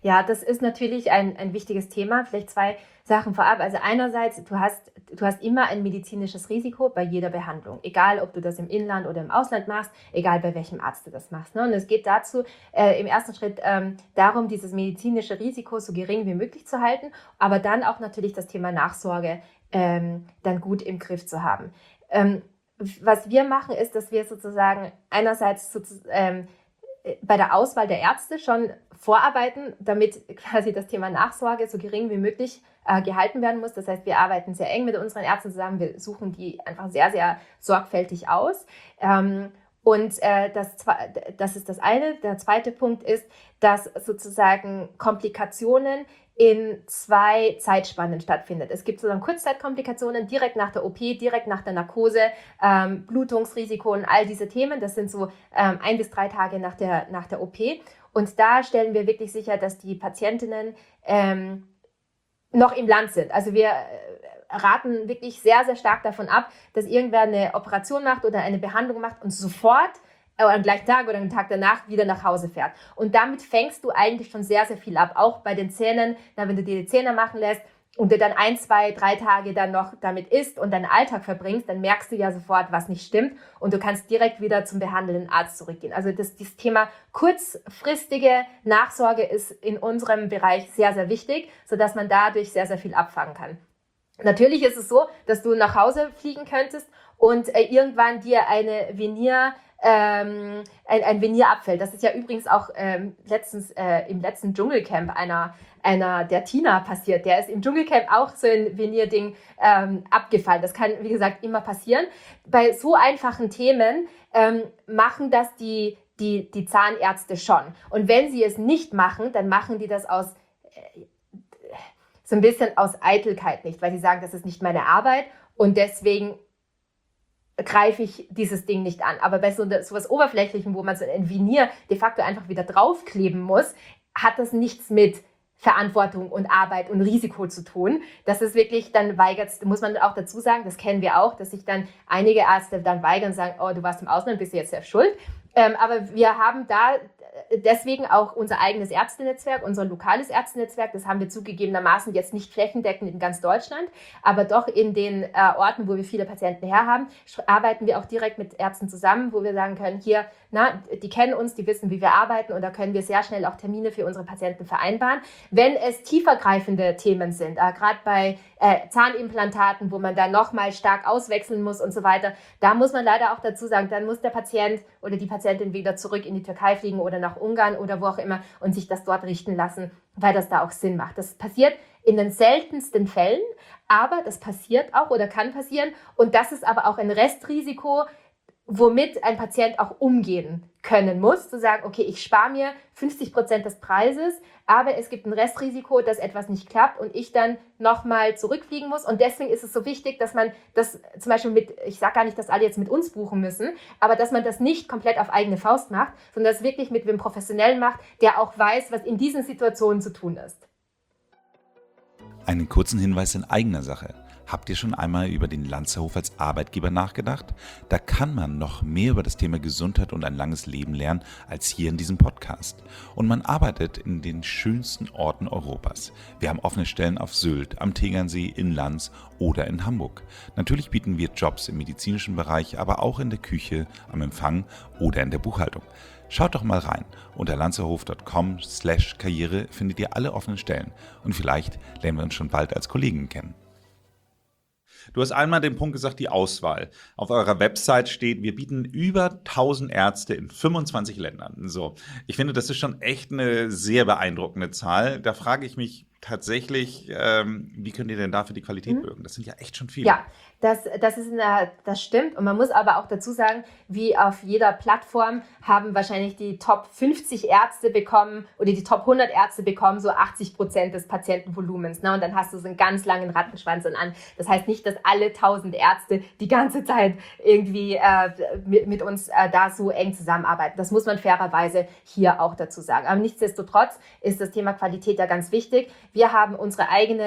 S1: Ja, das ist natürlich ein, ein wichtiges Thema. Vielleicht zwei Sachen vorab. Also einerseits, du hast, du hast immer ein medizinisches Risiko bei jeder Behandlung. Egal, ob du das im Inland oder im Ausland machst, egal bei welchem Arzt du das machst. Ne? Und es geht dazu, äh, im ersten Schritt ähm, darum, dieses medizinische Risiko so gering wie möglich zu halten, aber dann auch natürlich das Thema Nachsorge ähm, dann gut im Griff zu haben. Ähm, was wir machen, ist, dass wir sozusagen einerseits sozusagen, ähm, bei der Auswahl der Ärzte schon vorarbeiten, damit quasi das Thema Nachsorge so gering wie möglich äh, gehalten werden muss. Das heißt, wir arbeiten sehr eng mit unseren Ärzten zusammen. Wir suchen die einfach sehr, sehr sorgfältig aus. Ähm, und äh, das, das ist das eine. Der zweite Punkt ist, dass sozusagen Komplikationen in zwei Zeitspannen stattfindet. Es gibt sozusagen Kurzzeitkomplikationen direkt nach der O P, direkt nach der Narkose, ähm, Blutungsrisiko und all diese Themen. Das sind so ähm, ein bis drei Tage nach der, nach der O P. Und da stellen wir wirklich sicher, dass die Patientinnen ähm, noch im Land sind. Also wir raten wirklich sehr, sehr stark davon ab, dass irgendwer eine Operation macht oder eine Behandlung macht und sofort oder am gleichen Tag oder am Tag danach wieder nach Hause fährt. Und damit fängst du eigentlich schon sehr, sehr viel ab. Auch bei den Zähnen, na, wenn du dir die Zähne machen lässt und du dann ein, zwei, drei Tage dann noch damit isst und deinen Alltag verbringst, dann merkst du ja sofort, was nicht stimmt und du kannst direkt wieder zum behandelnden Arzt zurückgehen. Also das, das Thema kurzfristige Nachsorge ist in unserem Bereich sehr, sehr wichtig, sodass man dadurch sehr, sehr viel abfangen kann. Natürlich ist es so, dass du nach Hause fliegen könntest und äh, irgendwann dir eine Venier Ähm, ein, ein Venier abfällt. Das ist ja übrigens auch ähm, letztens äh, im letzten Dschungelcamp einer, einer der Tina passiert. Der ist im Dschungelcamp auch so ein Venier-Ding ähm, abgefallen. Das kann, wie gesagt, immer passieren. Bei so einfachen Themen ähm, machen das die, die, die Zahnärzte schon. Und wenn sie es nicht machen, dann machen die das aus äh, so ein bisschen aus Eitelkeit nicht, weil sie sagen, das ist nicht meine Arbeit und deswegen greife ich dieses Ding nicht an. Aber bei so, so was Oberflächlichem, wo man so ein Venier de facto einfach wieder draufkleben muss, hat das nichts mit Verantwortung und Arbeit und Risiko zu tun. Das ist wirklich, dann weigert, muss man auch dazu sagen, das kennen wir auch, dass sich dann einige Ärzte dann weigern und sagen, oh, du warst im Ausland, bist du jetzt selbst schuld. Ähm, aber wir haben da deswegen auch unser eigenes Ärztenetzwerk, unser lokales Ärztenetzwerk. Das haben wir zugegebenermaßen jetzt nicht flächendeckend in ganz Deutschland, aber doch in den äh, Orten, wo wir viele Patienten herhaben, arbeiten wir auch direkt mit Ärzten zusammen, wo wir sagen können, hier, na, die kennen uns, die wissen, wie wir arbeiten und da können wir sehr schnell auch Termine für unsere Patienten vereinbaren. Wenn es tiefergreifende Themen sind, äh, gerade bei äh, Zahnimplantaten, wo man dann nochmal stark auswechseln muss und so weiter, da muss man leider auch dazu sagen, dann muss der Patient oder die Patientin wieder zurück in die Türkei fliegen oder nach Ungarn oder wo auch immer und sich das dort richten lassen, weil das da auch Sinn macht. Das passiert in den seltensten Fällen, aber das passiert auch oder kann passieren und das ist aber auch ein Restrisiko, womit ein Patient auch umgehen können muss, zu sagen, okay, ich spare mir fünfzig Prozent des Preises, aber es gibt ein Restrisiko, dass etwas nicht klappt und ich dann nochmal zurückfliegen muss. Und deswegen ist es so wichtig, dass man das zum Beispiel mit, ich sage gar nicht, dass alle jetzt mit uns buchen müssen, aber dass man das nicht komplett auf eigene Faust macht, sondern das wirklich mit einem Professionellen macht, der auch weiß, was in diesen Situationen zu tun ist.
S3: Einen kurzen Hinweis in eigener Sache. Habt ihr schon einmal über den Lanzerhof als Arbeitgeber nachgedacht? Da kann man noch mehr über das Thema Gesundheit und ein langes Leben lernen als hier in diesem Podcast. Und man arbeitet in den schönsten Orten Europas. Wir haben offene Stellen auf Sylt, am Tegernsee, in Lanz oder in Hamburg. Natürlich bieten wir Jobs im medizinischen Bereich, aber auch in der Küche, am Empfang oder in der Buchhaltung. Schaut doch mal rein. Unter lanzerhof punkt com slash karriere findet ihr alle offenen Stellen. Und vielleicht lernen wir uns schon bald als Kollegen kennen. Du hast einmal den Punkt gesagt, die Auswahl. Auf eurer Website steht, wir bieten über tausend Ärzte in fünfundzwanzig Ländern. So, ich finde, das ist schon echt eine sehr beeindruckende Zahl. Da frage ich mich tatsächlich, ähm, wie könnt ihr denn dafür die Qualität mhm. bürgen? Das sind ja echt schon viele.
S1: Ja, das, das, ist eine, das stimmt. Und man muss aber auch dazu sagen, wie auf jeder Plattform haben wahrscheinlich die Top fünfzig Ärzte bekommen oder die Top hundert Ärzte bekommen so achtzig Prozent des Patientenvolumens. Ne? Und dann hast du so einen ganz langen Rattenschwanz an. Das heißt nicht, dass alle tausend Ärzte die ganze Zeit irgendwie äh, mit, mit uns äh, da so eng zusammenarbeiten. Das muss man fairerweise hier auch dazu sagen. Aber nichtsdestotrotz ist das Thema Qualität ja ganz wichtig. Wir haben unsere eigene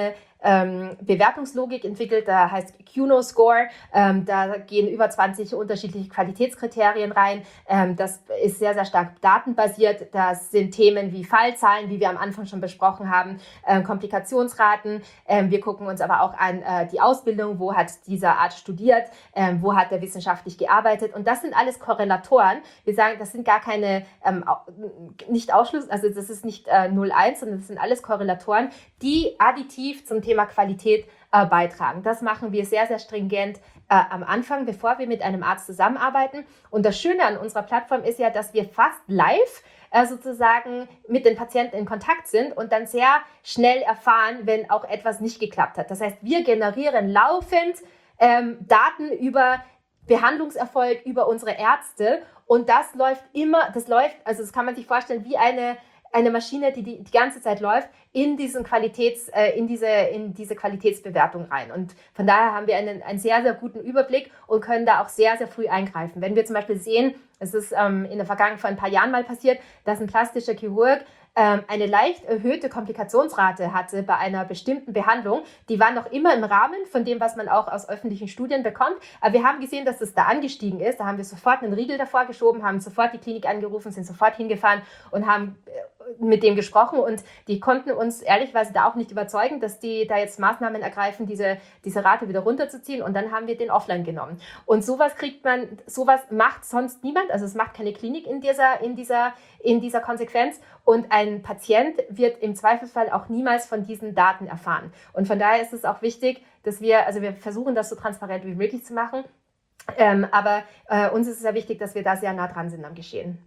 S1: ähm, Bewertungslogik entwickelt, da heißt Q N O Score. Ähm, da gehen über zwanzig unterschiedliche Qualitätskriterien rein. Ähm, das ist sehr, sehr stark datenbasiert. Das sind Themen wie Fallzahlen, wie wir am Anfang schon besprochen haben, äh, Komplikationsraten. Ähm, wir gucken uns aber auch an äh, die Ausbildung, wo hat dieser Arzt studiert, ähm, wo hat er wissenschaftlich gearbeitet. Und das sind alles Korrelatoren. Wir sagen, das sind gar keine, ähm, nicht Ausschluss, also das ist nicht äh, null eins, sondern das sind alles Korrelatoren, die additiv zum Thema Qualität äh, beitragen. Das machen wir sehr, sehr stringent äh, am Anfang, bevor wir mit einem Arzt zusammenarbeiten. Und das Schöne an unserer Plattform ist ja, dass wir fast live äh, sozusagen mit den Patienten in Kontakt sind und dann sehr schnell erfahren, wenn auch etwas nicht geklappt hat. Das heißt, wir generieren laufend ähm, Daten über Behandlungserfolg, über unsere Ärzte, und das läuft immer, das läuft, also das kann man sich vorstellen, wie eine eine Maschine, die, die die ganze Zeit läuft, in diesen Qualitäts, äh, in diese, in diese Qualitätsbewertung rein. Und von daher haben wir einen, einen sehr, sehr guten Überblick und können da auch sehr, sehr früh eingreifen. Wenn wir zum Beispiel sehen, es ist ähm, in der Vergangenheit vor ein paar Jahren mal passiert, dass ein plastischer Chirurg ähm, eine leicht erhöhte Komplikationsrate hatte bei einer bestimmten Behandlung. Die war noch immer im Rahmen von dem, was man auch aus öffentlichen Studien bekommt. Aber wir haben gesehen, dass es da angestiegen ist. Da haben wir sofort einen Riegel davor geschoben, haben sofort die Klinik angerufen, sind sofort hingefahren und haben äh, mit dem gesprochen, und die konnten uns ehrlichweise da auch nicht überzeugen, dass die da jetzt Maßnahmen ergreifen, diese, diese Rate wieder runterzuziehen, und dann haben wir den offline genommen. Und sowas kriegt man, sowas macht sonst niemand, also es macht keine Klinik in dieser, in dieser, in dieser Konsequenz, und ein Patient wird im Zweifelsfall auch niemals von diesen Daten erfahren. Und von daher ist es auch wichtig, dass wir, also wir versuchen das so transparent wie möglich zu machen, ähm, aber äh, uns ist es sehr wichtig, dass wir da sehr nah dran sind am Geschehen.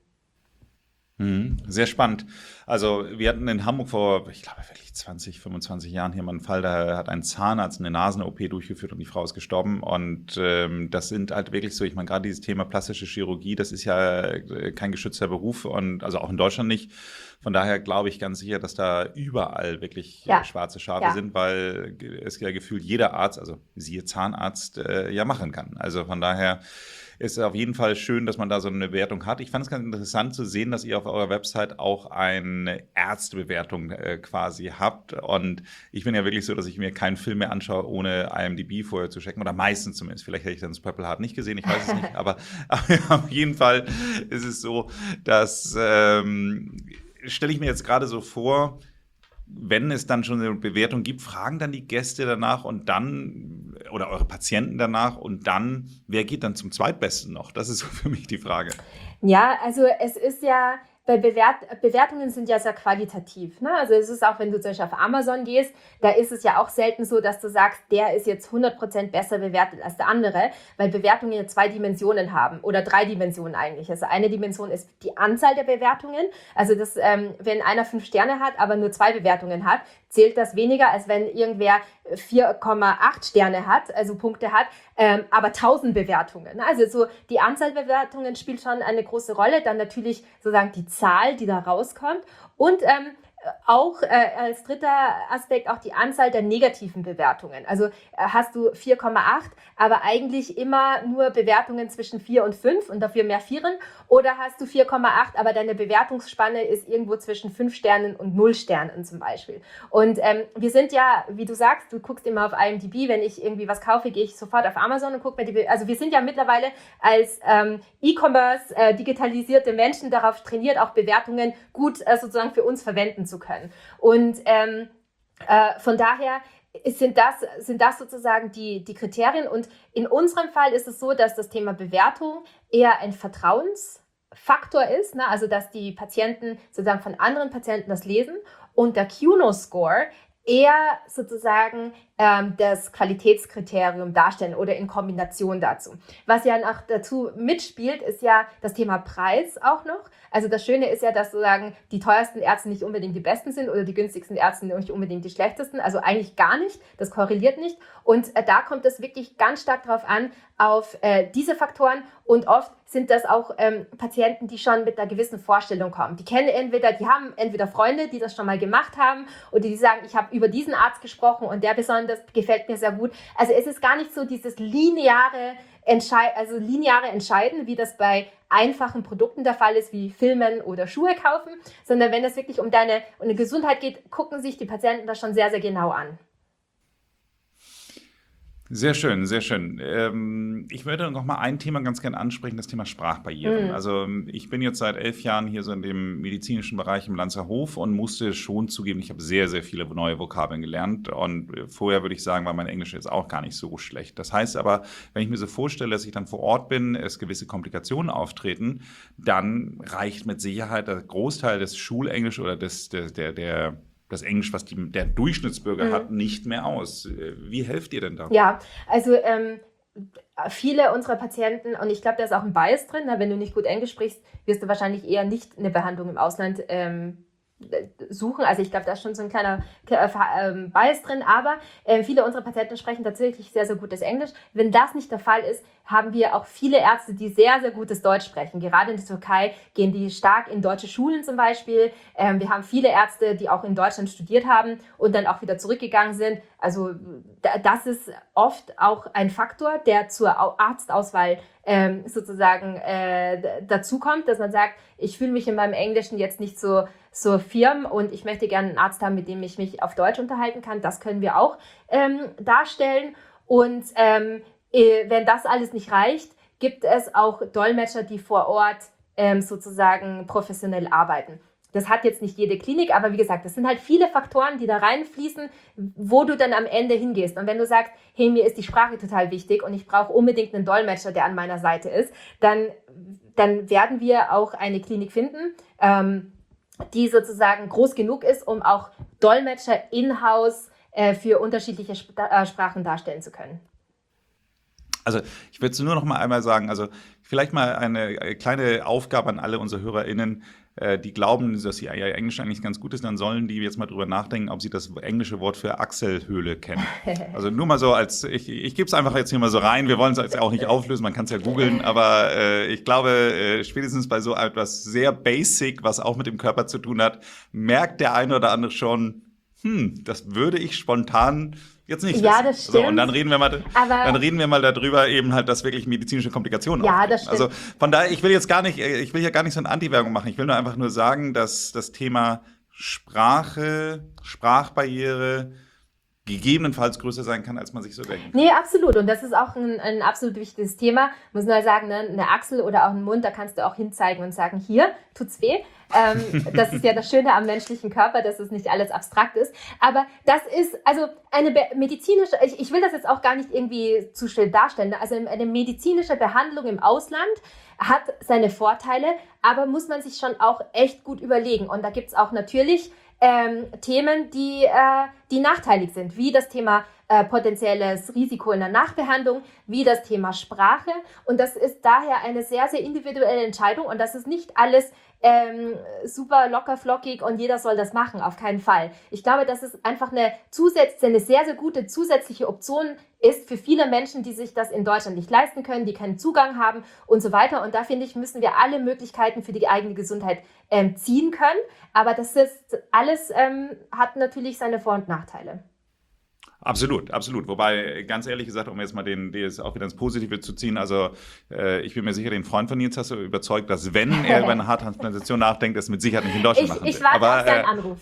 S3: Sehr spannend. Also wir hatten in Hamburg vor, ich glaube wirklich zwanzig, fünfundzwanzig Jahren hier mal einen Fall, da hat ein Zahnarzt eine Nasen-O P durchgeführt und die Frau ist gestorben. Und ähm, das sind halt wirklich so, ich meine, gerade dieses Thema plastische Chirurgie, das ist ja kein geschützter Beruf, und also auch in Deutschland nicht. Von daher glaube ich ganz sicher, dass da überall wirklich ja. schwarze Schafe ja. sind, weil es ja gefühlt jeder Arzt, also siehe Zahnarzt, äh, ja machen kann. Also von daher ist es auf jeden Fall schön, dass man da so eine Bewertung hat. Ich fand es ganz interessant zu sehen, dass ihr auf eurer Website auch eine Ärztebewertung äh, quasi habt. Und ich bin ja wirklich so, dass ich mir keinen Film mehr anschaue, ohne I M D B vorher zu checken. Oder meistens zumindest. Vielleicht hätte ich dann das Purple Heart nicht gesehen, ich weiß es nicht. Aber, aber auf jeden Fall ist es so, dass ähm, stelle ich mir jetzt gerade so vor, wenn es dann schon eine Bewertung gibt, fragen dann die Gäste danach und dann, oder eure Patienten danach, und dann, wer geht dann zum Zweitbesten noch? Das ist so für mich die Frage.
S1: Ja, also es ist ja, bei Bewert- Bewertungen sind ja sehr qualitativ. Ne? Also es ist auch, wenn du zum Beispiel auf Amazon gehst, da ist es ja auch selten so, dass du sagst, der ist jetzt hundert Prozent besser bewertet als der andere, weil Bewertungen ja zwei Dimensionen haben oder drei Dimensionen eigentlich. Also eine Dimension ist die Anzahl der Bewertungen. Also das, ähm, wenn einer fünf Sterne hat, aber nur zwei Bewertungen hat, zählt das weniger, als wenn irgendwer vier Komma acht Sterne hat, also Punkte hat, ähm, aber tausend Bewertungen. Also so die Anzahl der Bewertungen spielt schon eine große Rolle. Dann natürlich sozusagen die Zahl, die da rauskommt, und ähm, auch äh, als dritter Aspekt auch die Anzahl der negativen Bewertungen. Also äh, hast du vier Komma acht, aber eigentlich immer nur Bewertungen zwischen vier und fünf und dafür mehr Vieren, oder hast du vier Komma acht, aber deine Bewertungsspanne ist irgendwo zwischen fünf Sternen und null Sternen zum Beispiel. Und ähm, wir sind ja, wie du sagst, du guckst immer auf I M D B, wenn ich irgendwie was kaufe, gehe ich sofort auf Amazon und gucke mir die Be- also wir sind ja mittlerweile als ähm, E-Commerce äh, digitalisierte Menschen darauf trainiert, auch Bewertungen gut äh, sozusagen für uns verwenden zu können. Und ähm, äh, von daher sind das, sind das sozusagen die, die Kriterien. Und in unserem Fall ist es so, dass das Thema Bewertung eher ein Vertrauensfaktor ist, ne? Also dass die Patienten sozusagen von anderen Patienten das lesen, und der Q N O Score eher sozusagen ähm, das Qualitätskriterium darstellen oder in Kombination dazu. Was ja noch dazu mitspielt, ist ja das Thema Preis auch noch. Also das Schöne ist ja, dass sozusagen die teuersten Ärzte nicht unbedingt die besten sind oder die günstigsten Ärzte nicht unbedingt die schlechtesten. Also eigentlich gar nicht. Das korreliert nicht. Und äh, da kommt es wirklich ganz stark drauf an, auf äh, diese Faktoren. Und oft sind das auch ähm, Patienten, die schon mit einer gewissen Vorstellung kommen. Die kennen entweder, die haben entweder Freunde, die das schon mal gemacht haben, oder die sagen, ich habe über diesen Arzt gesprochen und der besonders gefällt mir sehr gut. Also es ist gar nicht so dieses lineare Entschei- also lineare Entscheiden, wie das bei einfachen Produkten der Fall ist, wie Filmen oder Schuhe kaufen, sondern wenn es wirklich um deine, um deine Gesundheit geht, gucken sich die Patienten das schon sehr, sehr genau an.
S3: Sehr schön, sehr schön. Ähm, ich würde noch mal ein Thema ganz gerne ansprechen, das Thema Sprachbarrieren.
S1: Mhm.
S3: Also ich bin jetzt seit elf Jahren hier so in dem medizinischen Bereich im Lanzerhof und musste schon zugeben, ich habe sehr, sehr viele neue Vokabeln gelernt und vorher würde ich sagen, war mein Englisch jetzt auch gar nicht so schlecht. Das heißt aber, wenn ich mir so vorstelle, dass ich dann vor Ort bin, es gewisse Komplikationen auftreten, dann reicht mit Sicherheit der Großteil des Schulenglisch oder des, der, der, der das Englisch, was die, der Durchschnittsbürger
S1: Mhm.
S3: hat, nicht mehr aus. Wie helft ihr denn da?
S1: Ja, also ähm, viele unserer Patienten, und ich glaube, da ist auch ein Bias drin, na, wenn du nicht gut Englisch sprichst, wirst du wahrscheinlich eher nicht eine Behandlung im Ausland ähm, suchen. Also ich glaube, da ist schon so ein kleiner äh, Bias drin, aber äh, viele unserer Patienten sprechen tatsächlich sehr, sehr gutes Englisch. Wenn das nicht der Fall ist, haben wir auch viele Ärzte, die sehr, sehr gutes Deutsch sprechen. Gerade in der Türkei gehen die stark in deutsche Schulen zum Beispiel. Ähm, wir haben viele Ärzte, die auch in Deutschland studiert haben und dann auch wieder zurückgegangen sind. Also das ist oft auch ein Faktor, der zur Arztauswahl ähm, sozusagen äh, dazukommt, dass man sagt, ich fühle mich in meinem Englischen jetzt nicht so, so firm und ich möchte gerne einen Arzt haben, mit dem ich mich auf Deutsch unterhalten kann. Das können wir auch ähm, darstellen. Und ähm, wenn das alles nicht reicht, gibt es auch Dolmetscher, die vor Ort ähm, sozusagen professionell arbeiten. Das hat jetzt nicht jede Klinik, aber wie gesagt, das sind halt viele Faktoren, die da reinfließen, wo du dann am Ende hingehst. Und wenn du sagst, hey, mir ist die Sprache total wichtig und ich brauche unbedingt einen Dolmetscher, der an meiner Seite ist, dann, dann werden wir auch eine Klinik finden, ähm, die sozusagen groß genug ist, um auch Dolmetscher in-house äh, für unterschiedliche Sp- äh, Sprachen darstellen zu können.
S3: Also ich würde nur noch mal einmal sagen, also vielleicht mal eine kleine Aufgabe an alle unsere HörerInnen, äh, die glauben, dass ihr Englisch eigentlich ganz gut ist, dann sollen die jetzt mal drüber nachdenken, ob sie das englische Wort für Achselhöhle kennen. Also nur mal so als, ich, ich gebe es einfach jetzt hier mal so rein, wir wollen es jetzt auch nicht auflösen, man kann es ja googeln, aber äh, ich glaube, äh, spätestens bei so etwas sehr basic, was auch mit dem Körper zu tun hat, merkt der eine oder andere schon, hm, das würde ich spontan jetzt nicht
S1: Ja,
S3: wissen.
S1: das stimmt.
S3: So, und dann reden wir mal,
S1: Aber
S3: dann reden wir mal darüber, eben halt, dass wirklich medizinische Komplikationen
S1: Ja,
S3: auftreten.
S1: das stimmt.
S3: Also von daher, ich will jetzt gar nicht, ich will ja gar nicht so eine Anti-Werbung machen. Ich will nur einfach nur sagen, dass das Thema Sprache, Sprachbarriere gegebenenfalls größer sein kann, als man sich so denkt.
S1: Nee, absolut. Und das ist auch ein, ein absolut wichtiges Thema. Muss nur sagen, ne, eine Achsel oder auch ein Mund, da kannst du auch hinzeigen und sagen, hier, tut's weh. Ähm, das ist ja das Schöne am menschlichen Körper, dass es nicht alles abstrakt ist. Aber das ist, also eine be- medizinische, ich, ich will das jetzt auch gar nicht irgendwie zu schön darstellen. Also eine medizinische Behandlung im Ausland hat seine Vorteile, aber muss man sich schon auch echt gut überlegen. Und da gibt's auch natürlich Ähm, Themen, die, äh, die nachteilig sind, wie das Thema äh, potenzielles Risiko in der Nachbehandlung, wie das Thema Sprache. Und das ist daher eine sehr, sehr individuelle Entscheidung und das ist nicht alles ähm, super locker flockig und jeder soll das machen, auf keinen Fall. Ich glaube, dass es einfach eine zusätzliche, eine sehr, sehr gute zusätzliche Option ist für viele Menschen, die sich das in Deutschland nicht leisten können, die keinen Zugang haben und so weiter. Und da finde ich, müssen wir alle Möglichkeiten für die eigene Gesundheit ähm, ziehen können. Aber das ist alles, ähm, hat natürlich seine Vor- und Nachteile.
S3: Absolut, absolut. Wobei, ganz ehrlich gesagt, um jetzt mal den, das auch wieder ins Positive zu ziehen, also äh, ich bin mir sicher, den Freund von Nils hast du überzeugt, dass wenn er über eine Haartransplantation nachdenkt, das mit Sicherheit nicht in Deutschland
S1: Ich,
S3: machen
S1: ich
S3: will.
S1: warte
S3: Aber,
S1: auf seinen
S3: äh,
S1: Anruf.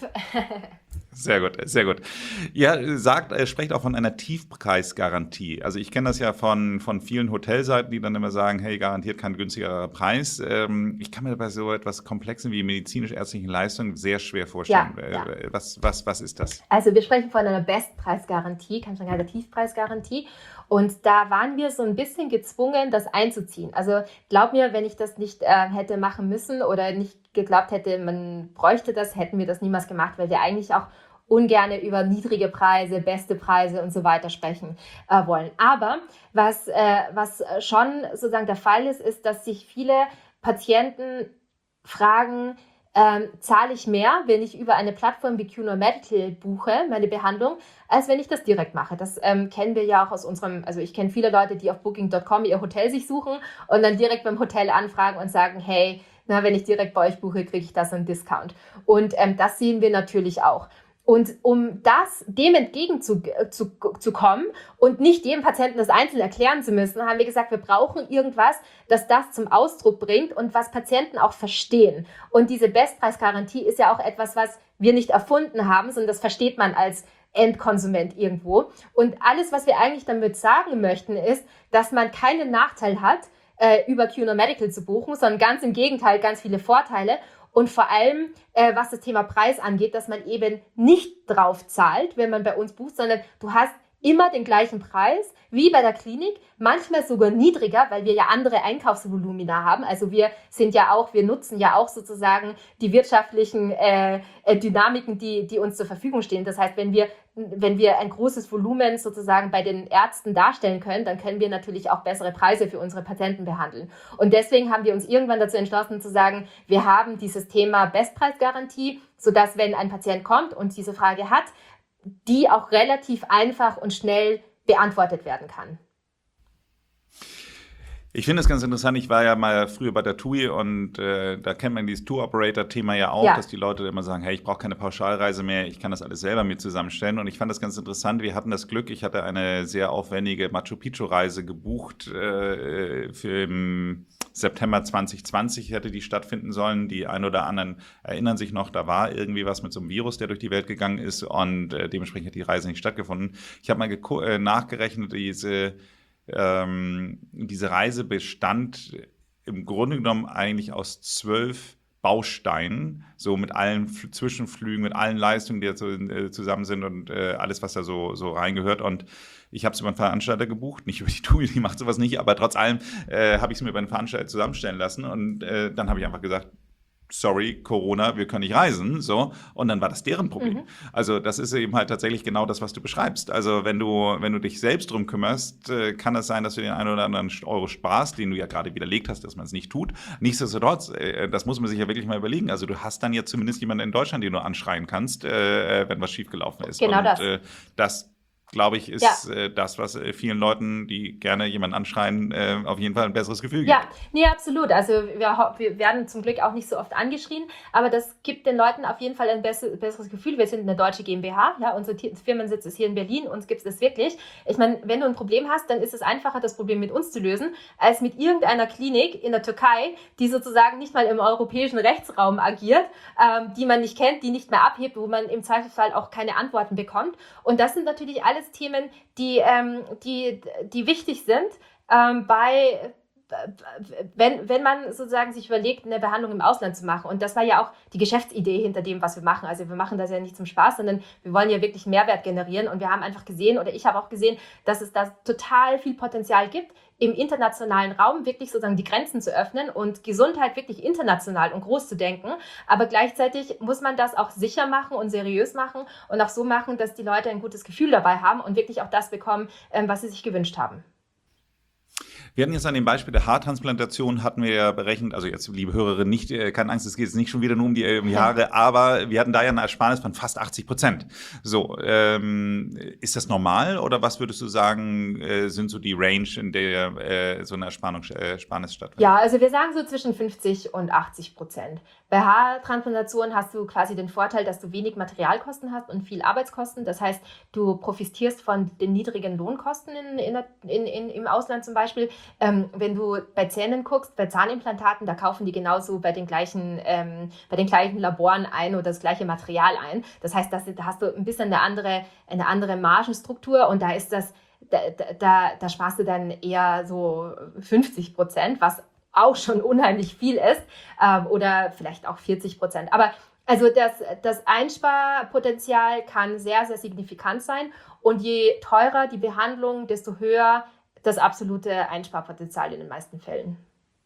S3: Sehr gut, sehr gut. Ja, sagt, äh, sprecht auch von einer Tiefpreisgarantie. Also ich kenne das ja von, von vielen Hotelseiten, die dann immer sagen, hey, garantiert kein günstigerer Preis. Ähm, ich kann mir bei so etwas Komplexen wie medizinisch-ärztlichen Leistungen sehr schwer vorstellen.
S1: Ja,
S3: Äh,
S1: ja.
S3: Was, was, was ist das?
S1: Also wir sprechen von einer Bestpreisgarantie, kann schon keine Tiefpreisgarantie. Und da waren wir so ein bisschen gezwungen, das einzuziehen. Also glaub mir, wenn ich das nicht äh, hätte machen müssen oder nicht geglaubt hätte, man bräuchte das, hätten wir das niemals gemacht, weil wir eigentlich auch ungerne über niedrige Preise, beste Preise und so weiter sprechen äh, wollen. Aber was, äh, was schon sozusagen der Fall ist, ist, dass sich viele Patienten fragen, ähm, zahle ich mehr, wenn ich über eine Plattform wie Q N O Medical buche, meine Behandlung, als wenn ich das direkt mache. Das ähm, kennen wir ja auch aus unserem, also ich kenne viele Leute, die auf Booking Punkt com ihr Hotel sich suchen und dann direkt beim Hotel anfragen und sagen, hey, na, wenn ich direkt bei euch buche, kriege ich das einen Discount. Und ähm, das sehen wir natürlich auch. Und um das dem entgegenzukommen zu, zu kommen und nicht jedem Patienten das einzeln erklären zu müssen, haben wir gesagt, wir brauchen irgendwas, das das zum Ausdruck bringt und was Patienten auch verstehen. Und diese Bestpreisgarantie ist ja auch etwas, was wir nicht erfunden haben, sondern das versteht man als Endkonsument irgendwo. Und alles, was wir eigentlich damit sagen möchten, ist, dass man keinen Nachteil hat, äh, über Q N O Medical zu buchen, sondern ganz im Gegenteil, ganz viele Vorteile. Und vor allem, äh, was das Thema Preis angeht, dass man eben nicht drauf zahlt, wenn man bei uns bucht, sondern du hast immer den gleichen Preis wie bei der Klinik, manchmal sogar niedriger, weil wir ja andere Einkaufsvolumina haben. Also wir sind ja auch, wir nutzen ja auch sozusagen die wirtschaftlichen äh, Dynamiken, die, die uns zur Verfügung stehen. Das heißt, wenn wir, wenn wir ein großes Volumen sozusagen bei den Ärzten darstellen können, dann können wir natürlich auch bessere Preise für unsere Patienten behandeln. Und deswegen haben wir uns irgendwann dazu entschlossen zu sagen, wir haben dieses Thema Bestpreisgarantie, sodass, wenn ein Patient kommt und diese Frage hat, die auch relativ einfach und schnell beantwortet werden kann.
S3: Ich finde das ganz interessant. Ich war ja mal früher bei der T U I und äh, da kennt man dieses Tour-Operator-Thema ja auch, ja. dass die Leute immer sagen, hey, ich brauche keine Pauschalreise mehr, ich kann das alles selber mir zusammenstellen. Und ich fand das ganz interessant. Wir hatten das Glück, ich hatte eine sehr aufwendige Machu Picchu-Reise gebucht äh, für im September zwanzig zwanzig hätte die stattfinden sollen. Die ein oder anderen erinnern sich noch, da war irgendwie was mit so einem Virus, der durch die Welt gegangen ist und äh, dementsprechend hat die Reise nicht stattgefunden. Ich habe mal geko- äh, nachgerechnet, diese Ähm, diese Reise bestand im Grunde genommen eigentlich aus zwölf Bausteinen, so mit allen F- Zwischenflügen, mit allen Leistungen, die da so, äh, zusammen sind und äh, alles, was da so, so reingehört. Und ich habe es über einen Veranstalter gebucht, nicht über die T U I, die macht sowas nicht, aber trotz allem äh, habe ich es mir über einen Veranstalter zusammenstellen lassen. Und äh, dann habe ich einfach gesagt, sorry, Corona, wir können nicht reisen, so. Und dann war das deren Problem. Mhm. Also das ist eben halt tatsächlich genau das, was du beschreibst. Also wenn du, wenn du dich selbst drum kümmerst, äh, kann es sein, dass du den einen oder anderen Euro sparst, den du ja gerade widerlegt hast, dass man es nicht tut. Nichtsdestotrotz, äh, das muss man sich ja wirklich mal überlegen. Also du hast dann jetzt zumindest jemanden in Deutschland, den du anschreien kannst, äh, wenn was schiefgelaufen ist.
S1: Genau. Und
S3: das. Äh, das glaube ich, ist ja. äh, das, was äh, vielen Leuten, die gerne jemanden anschreien, äh, auf jeden Fall ein besseres Gefühl gibt.
S1: Ja, nee, absolut. Also wir, wir werden zum Glück auch nicht so oft angeschrien, aber das gibt den Leuten auf jeden Fall ein besser, besseres Gefühl. Wir sind eine deutsche GmbH, ja, unser Firmensitz ist hier in Berlin, uns gibt es das wirklich. Ich meine, wenn du ein Problem hast, dann ist es einfacher, das Problem mit uns zu lösen, als mit irgendeiner Klinik in der Türkei, die sozusagen nicht mal im europäischen Rechtsraum agiert, ähm, die man nicht kennt, die nicht mehr abhebt, wo man im Zweifelsfall auch keine Antworten bekommt. Und das sind natürlich alles Themen, die, ähm, die, die wichtig sind ähm, bei, wenn, wenn man sozusagen sich überlegt, eine Behandlung im Ausland zu machen. Und das war ja auch die Geschäftsidee hinter dem, was wir machen. Also wir machen das ja nicht zum Spaß, sondern wir wollen ja wirklich Mehrwert generieren. Und wir haben einfach gesehen, oder ich habe auch gesehen, dass es da total viel Potenzial gibt, im internationalen Raum wirklich sozusagen die Grenzen zu öffnen und Gesundheit wirklich international und groß zu denken. Aber gleichzeitig muss man das auch sicher machen und seriös machen und auch so machen, dass die Leute ein gutes Gefühl dabei haben und wirklich auch das bekommen, was sie sich gewünscht haben.
S3: Wir hatten jetzt an dem Beispiel der Haartransplantation hatten wir ja berechnet, also jetzt, liebe Hörerin, nicht, keine Angst, es geht jetzt nicht schon wieder nur um die, um die Haare, aber wir hatten da ja eine Ersparnis von fast achtzig Prozent. So, ähm, ist das normal oder was würdest du sagen, äh, sind so die Range, in der äh, so eine Ersparnis, äh, Ersparnis stattfindet?
S1: Ja, also wir sagen so zwischen fünfzig und achtzig Prozent. Bei Haartransplantation hast du quasi den Vorteil, dass du wenig Materialkosten hast und viel Arbeitskosten. Das heißt, du profitierst von den niedrigen Lohnkosten in, in, in, in, im Ausland zum Beispiel. Ähm, wenn du bei Zähnen guckst, bei Zahnimplantaten, da kaufen die genauso bei den gleichen, ähm, bei den gleichen Laboren ein oder das gleiche Material ein. Das heißt, das, da hast du ein bisschen eine andere, eine andere Margenstruktur und da ist das, da, da, da sparst du dann eher so fünfzig Prozent, was auch schon unheimlich viel ist, ähm, oder vielleicht auch vierzig Prozent. Aber also das, das Einsparpotenzial kann sehr, sehr signifikant sein und je teurer die Behandlung, desto höher das absolute Einsparpotenzial in den meisten Fällen.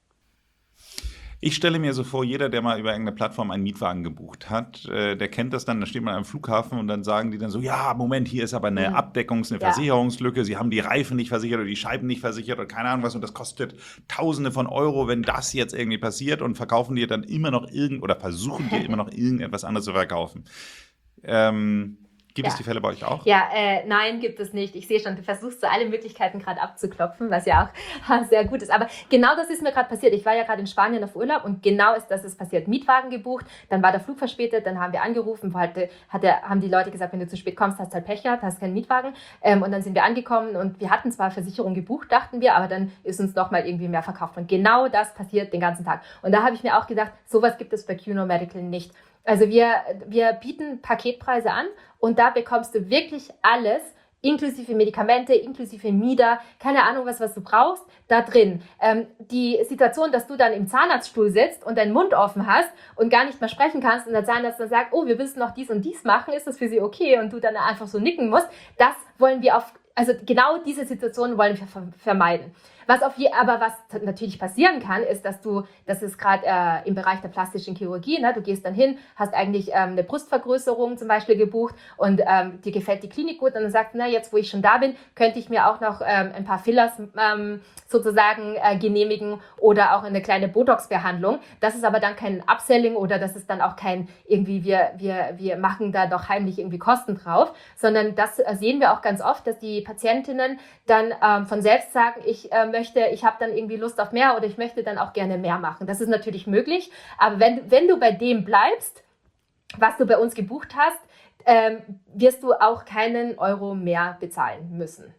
S3: Ich stelle mir so vor, jeder, der mal über irgendeine Plattform einen Mietwagen gebucht hat, äh, der kennt das dann, da steht man am Flughafen und dann sagen die dann so, ja, Moment, hier ist aber eine mhm. Abdeckungs-, eine ja. Versicherungslücke, sie haben die Reifen nicht versichert oder die Scheiben nicht versichert oder keine Ahnung was und das kostet Tausende von Euro, wenn das jetzt irgendwie passiert und verkaufen dir dann immer noch irgend oder versuchen dir immer noch irgendetwas anderes zu verkaufen. Ähm, Gibt ja. es die Fälle bei euch auch?
S1: Ja, äh, nein, gibt es nicht. Ich sehe schon, du versuchst so alle Möglichkeiten gerade abzuklopfen, was ja auch sehr gut ist. Aber genau das ist mir gerade passiert. Ich war ja gerade in Spanien auf Urlaub und genau ist das ist passiert. Mietwagen gebucht, dann war der Flug verspätet, dann haben wir angerufen, hatte, hatte, haben die Leute gesagt, wenn du zu spät kommst, hast du halt Pech gehabt, hast keinen Mietwagen. Ähm, und dann sind wir angekommen und wir hatten zwar Versicherung gebucht, dachten wir, aber dann ist uns nochmal irgendwie mehr verkauft. Und genau das passiert den ganzen Tag. Und da habe ich mir auch gedacht, sowas gibt es bei Q N O Medical nicht. Also wir, wir bieten Paketpreise an und da bekommst du wirklich alles, inklusive Medikamente, inklusive Mieder, keine Ahnung was, was du brauchst, da drin. Ähm, die Situation, dass du dann im Zahnarztstuhl sitzt und deinen Mund offen hast und gar nicht mehr sprechen kannst und der Zahnarzt dann sagt, oh, wir müssen noch dies und dies machen, ist das für Sie okay? Und du dann einfach so nicken musst, das wollen wir auf, also genau diese Situation wollen wir vermeiden. Was auf je, aber was t- natürlich passieren kann, ist, dass du, das ist gerade äh, im Bereich der plastischen Chirurgie, ne, du gehst dann hin, hast eigentlich ähm, eine Brustvergrößerung zum Beispiel gebucht und ähm, dir gefällt die Klinik gut und dann sagst du, na jetzt, wo ich schon da bin, könnte ich mir auch noch ähm, ein paar Fillers ähm, sozusagen äh, genehmigen oder auch eine kleine Botox-Behandlung. Das ist aber dann kein Upselling oder das ist dann auch kein irgendwie, wir, wir, wir machen da doch heimlich irgendwie Kosten drauf, sondern das äh, sehen wir auch ganz oft, dass die Patientinnen dann ähm, von selbst sagen, ich äh, möchte, ich habe dann irgendwie Lust auf mehr oder ich möchte dann auch gerne mehr machen. Das ist natürlich möglich, aber wenn, wenn du bei dem bleibst, was du bei uns gebucht hast, ähm, wirst du auch keinen Euro mehr bezahlen müssen.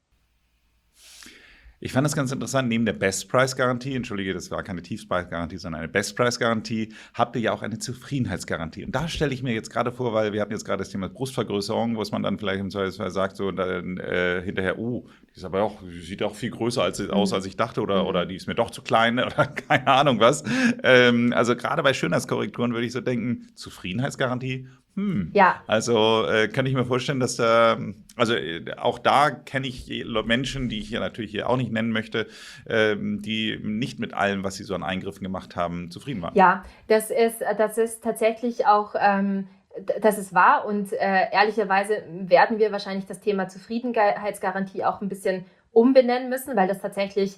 S3: Ich fand das ganz interessant, neben der Best-Price-Garantie, entschuldige, das war keine Tiefpreis-Garantie, sondern eine Best-Price-Garantie, habt ihr ja auch eine Zufriedenheitsgarantie. Und da stelle ich mir jetzt gerade vor, weil wir hatten jetzt gerade das Thema Brustvergrößerung, wo es man dann vielleicht im Zweifelsfall sagt, so dann, äh, hinterher, oh, die ist aber auch, die sieht auch viel größer als, aus, als ich dachte, oder, oder die ist mir doch zu klein, oder keine Ahnung was. Ähm, also gerade bei Schönheitskorrekturen würde ich so denken, Zufriedenheitsgarantie, Hm.
S1: Ja.
S3: Also äh, kann ich mir vorstellen, dass da, also äh, auch da kenne ich Menschen, die ich hier natürlich hier auch nicht nennen möchte, ähm, die nicht mit allem, was sie so an Eingriffen gemacht haben, zufrieden waren.
S1: Ja, das ist, das ist tatsächlich auch, ähm, das ist wahr und äh, ehrlicherweise werden wir wahrscheinlich das Thema Zufriedenheitsgarantie auch ein bisschen umbenennen müssen, weil das tatsächlich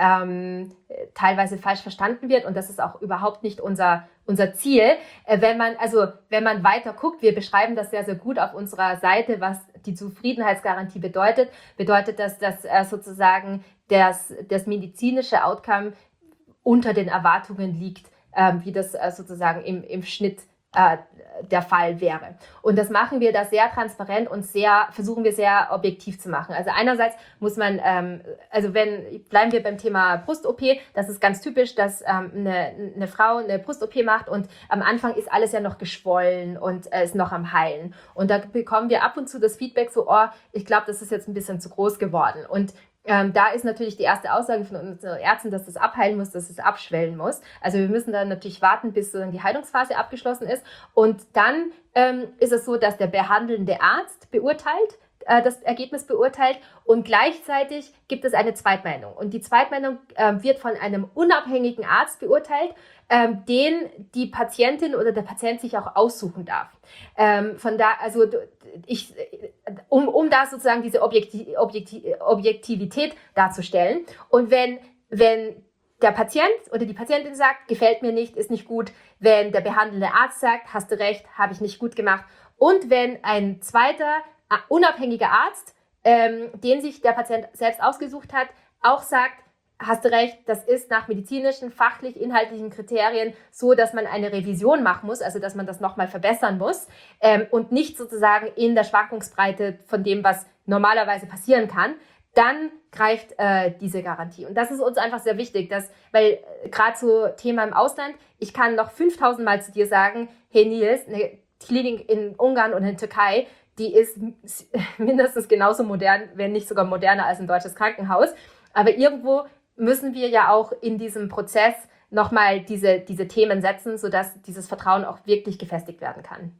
S1: ähm, teilweise falsch verstanden wird und das ist auch überhaupt nicht unser unser Ziel. Äh, wenn man also wenn man weiter guckt, wir beschreiben das sehr sehr gut auf unserer Seite, was die Zufriedenheitsgarantie bedeutet. Bedeutet das, dass äh, sozusagen das das medizinische Outcome unter den Erwartungen liegt, äh, wie das äh, sozusagen im im Schnitt äh, der Fall wäre. Und das machen wir da sehr transparent und sehr, versuchen wir sehr objektiv zu machen. Also einerseits muss man, ähm, also wenn, bleiben wir beim Thema Brust-O P, das ist ganz typisch, dass ähm, eine, eine Frau eine Brust-O P macht und am Anfang ist alles ja noch geschwollen und äh, ist noch am Heilen. Und da bekommen wir ab und zu das Feedback so, oh, ich glaube, das ist jetzt ein bisschen zu groß geworden. Und Ähm, da ist natürlich die erste Aussage von unseren Ärzten, dass das abheilen muss, dass es abschwellen muss. Also wir müssen dann natürlich warten, bis dann die Heilungsphase abgeschlossen ist. Und dann ähm, ist es so, dass der behandelnde Arzt beurteilt, äh, das Ergebnis beurteilt und gleichzeitig gibt es eine Zweitmeinung. Und die Zweitmeinung äh, wird von einem unabhängigen Arzt beurteilt, ähm, den die Patientin oder der Patient sich auch aussuchen darf. Ähm, von da, also ich, um, um da sozusagen diese Objekti- Objekti- Objektivität darzustellen. Und wenn, wenn der Patient oder die Patientin sagt, gefällt mir nicht, ist nicht gut, wenn der behandelnde Arzt sagt, hast du recht, habe ich nicht gut gemacht. Und wenn ein zweiter uh, unabhängiger Arzt, ähm, den sich der Patient selbst ausgesucht hat, auch sagt, hast du recht, das ist nach medizinischen, fachlich, inhaltlichen Kriterien so, dass man eine Revision machen muss, also dass man das nochmal verbessern muss ähm, und nicht sozusagen in der Schwankungsbreite von dem, was normalerweise passieren kann, dann greift äh, diese Garantie. Und das ist uns einfach sehr wichtig, dass, weil äh, gerade so Thema im Ausland, ich kann noch fünftausend Mal zu dir sagen, hey Nils, eine Klinik in Ungarn und in Türkei, die ist mindestens genauso modern, wenn nicht sogar moderner als ein deutsches Krankenhaus, aber irgendwo müssen wir ja auch in diesem Prozess nochmal diese, diese Themen setzen, sodass dieses Vertrauen auch wirklich gefestigt werden kann.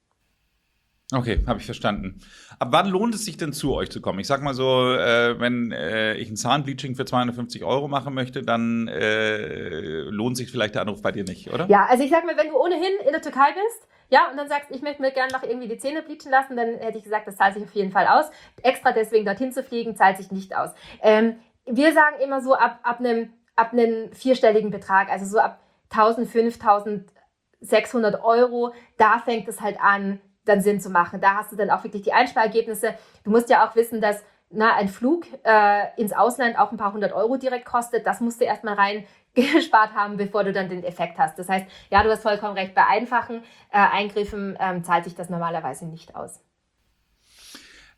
S3: Okay, habe ich verstanden. Ab wann lohnt es sich denn zu euch zu kommen? Ich sag mal so, äh, wenn äh, ich ein Zahnbleaching für zweihundertfünfzig Euro machen möchte, dann äh, lohnt sich vielleicht der Anruf bei dir nicht, oder?
S1: Ja, also ich sag mal, wenn du ohnehin in der Türkei bist, ja, und dann sagst, ich möchte mir gerne noch irgendwie die Zähne bleachen lassen, dann hätte ich gesagt, das zahlt sich auf jeden Fall aus. Extra deswegen dorthin zu fliegen, zahlt sich nicht aus. Ähm, wir sagen immer so ab, ab einem ab einem vierstelligen Betrag, also so ab eintausendfünfhundert, eintausendsechshundert Euro, da fängt es halt an, dann Sinn zu machen. Da hast du dann auch wirklich die Einsparergebnisse. Du musst ja auch wissen, dass na, ein Flug äh, ins Ausland auch ein paar hundert Euro direkt kostet. Das musst du erstmal rein gespart haben, bevor du dann den Effekt hast. Das heißt, ja, du hast vollkommen recht, bei einfachen äh, Eingriffen ähm, zahlt sich das normalerweise nicht aus.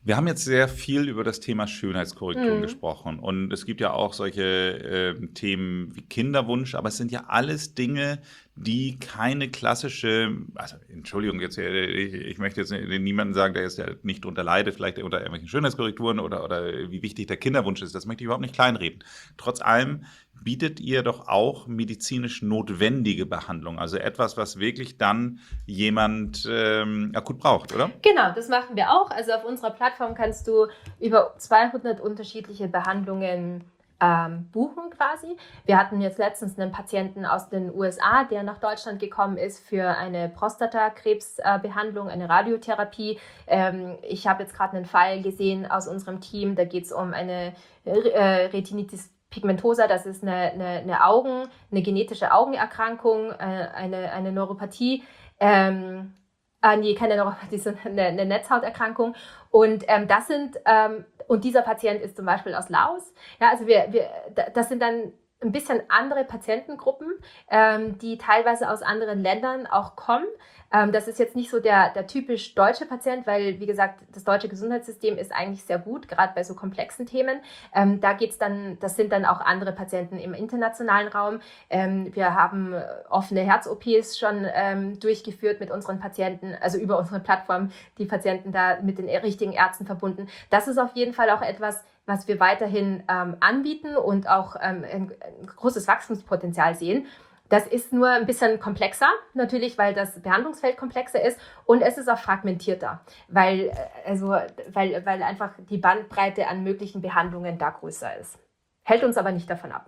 S3: Wir haben jetzt sehr viel über das Thema Schönheitskorrektur
S1: Mhm.
S3: gesprochen und es gibt ja auch solche äh, Themen wie Kinderwunsch, aber es sind ja alles Dinge, die keine klassische, also Entschuldigung, jetzt, äh, ich, ich möchte jetzt niemandem sagen, der jetzt ja nicht drunter leidet, vielleicht unter irgendwelchen Schönheitskorrekturen oder, oder wie wichtig der Kinderwunsch ist, das möchte ich überhaupt nicht kleinreden. Trotz allem bietet ihr doch auch medizinisch notwendige Behandlung, also etwas, was wirklich dann jemand ähm, akut braucht, oder?
S1: Genau, das machen wir auch. Also auf unserer Plattform kannst du über zweihundert unterschiedliche Behandlungen ähm, buchen quasi. Wir hatten jetzt letztens einen Patienten aus den U S A, der nach Deutschland gekommen ist für eine Prostatakrebsbehandlung, äh, eine Radiotherapie. Ähm, ich habe jetzt gerade einen Fall gesehen aus unserem Team, da geht es um eine äh, Retinitis pigmentosa, das ist eine, eine, eine Augen, eine genetische Augenerkrankung, äh, eine, eine Neuropathie. Ähm, Ah, nee, keine Neuropathie, sondern eine, eine Netzhauterkrankung. Und ähm, das sind, ähm, und dieser Patient ist zum Beispiel aus Laos. Ja, also wir, wir, das sind dann ein bisschen andere Patientengruppen, ähm, die teilweise aus anderen Ländern auch kommen. Ähm, das ist jetzt nicht so der, der typisch deutsche Patient, weil, wie gesagt, das deutsche Gesundheitssystem ist eigentlich sehr gut, gerade bei so komplexen Themen. Ähm, da geht's dann, das sind dann auch andere Patienten im internationalen Raum. Ähm, wir haben offene Herz-O Ps schon ähm, durchgeführt mit unseren Patienten, also über unsere Plattform, die Patienten da mit den richtigen Ärzten verbunden. Das ist auf jeden Fall auch etwas, was wir weiterhin ähm, anbieten und auch ähm, ein, ein großes Wachstumspotenzial sehen. Das ist nur ein bisschen komplexer, natürlich, weil das Behandlungsfeld komplexer ist und es ist auch fragmentierter, weil, also, weil, weil einfach die Bandbreite an möglichen Behandlungen da größer ist. Hält uns aber nicht davon ab.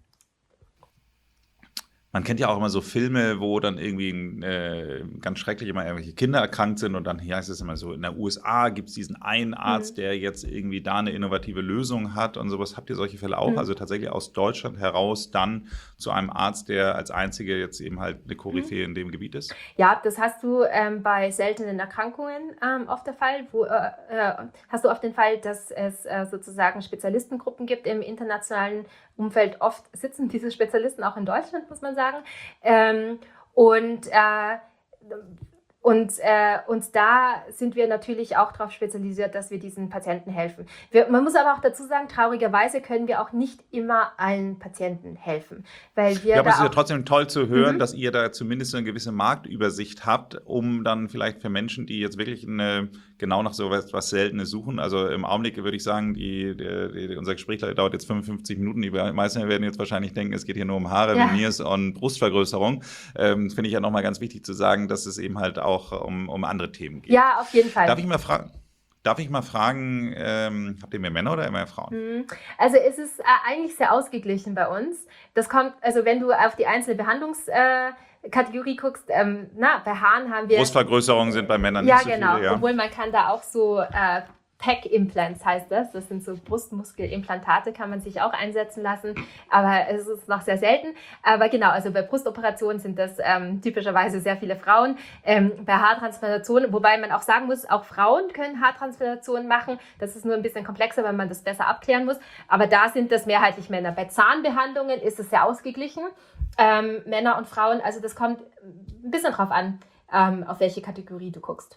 S3: Man kennt ja auch immer so Filme, wo dann irgendwie äh, ganz schrecklich immer irgendwelche Kinder erkrankt sind und dann hier heißt es immer so, in der U S A gibt es diesen einen Arzt, mhm. der jetzt irgendwie da eine innovative Lösung hat und sowas. Habt ihr solche Fälle auch? Mhm. Also tatsächlich aus Deutschland heraus dann zu einem Arzt, der als einziger jetzt eben halt eine Koryphäe mhm. in dem Gebiet ist?
S1: Ja, das hast du ähm, bei seltenen Erkrankungen ähm, oft der Fall. Wo, äh, äh, hast du oft den Fall, dass es äh, sozusagen Spezialistengruppen gibt im internationalen Umfeld. Oft sitzen diese Spezialisten auch in Deutschland, muss man sagen. Ähm, und äh, und, äh, und da sind wir natürlich auch darauf spezialisiert, dass wir diesen Patienten helfen. Wir, man muss aber auch dazu sagen, traurigerweise können wir auch nicht immer allen Patienten helfen. Weil wir
S3: ja, aber
S1: da
S3: es ist
S1: auch,
S3: ja trotzdem toll zu hören,
S1: mhm.
S3: dass ihr da zumindest eine gewisse Marktübersicht habt, um dann vielleicht für Menschen, die jetzt wirklich eine, genau nach so was, was Seltenes suchen, also im Augenblick würde ich sagen, die, die, die, unser Gespräch dauert jetzt fünfundfünfzig Minuten, die meisten werden jetzt wahrscheinlich denken, es geht hier nur um Haare,
S1: ja.
S3: Veneers und Brustvergrößerung. Ähm, finde ich ja nochmal ganz wichtig zu sagen, dass es eben halt auch um, um andere Themen geht.
S1: Ja, auf jeden Fall.
S3: Darf ich mal fragen? Darf ich mal fragen, ähm, habt ihr mehr Männer oder mehr Frauen?
S1: Also es ist äh, eigentlich sehr ausgeglichen bei uns. Das kommt, also wenn du auf die einzelne Behandlungskategorie äh, guckst, ähm, na, bei Haaren haben wir...
S3: Brustvergrößerungen sind bei Männern
S1: ja,
S3: nicht so
S1: genau.
S3: viele. Ja,
S1: obwohl man kann da auch so... Äh, P E C-Implants heißt das. Das sind so Brustmuskelimplantate, kann man sich auch einsetzen lassen, aber es ist noch sehr selten. Aber genau, also bei Brustoperationen sind das ähm, typischerweise sehr viele Frauen. Ähm, bei Haartransplantationen, wobei man auch sagen muss, auch Frauen können Haartransplantationen machen. Das ist nur ein bisschen komplexer, weil man das besser abklären muss. Aber da sind das mehrheitlich Männer. Bei Zahnbehandlungen ist es sehr ausgeglichen. Ähm, Männer und Frauen, also das kommt ein bisschen drauf an, ähm, auf welche Kategorie du guckst.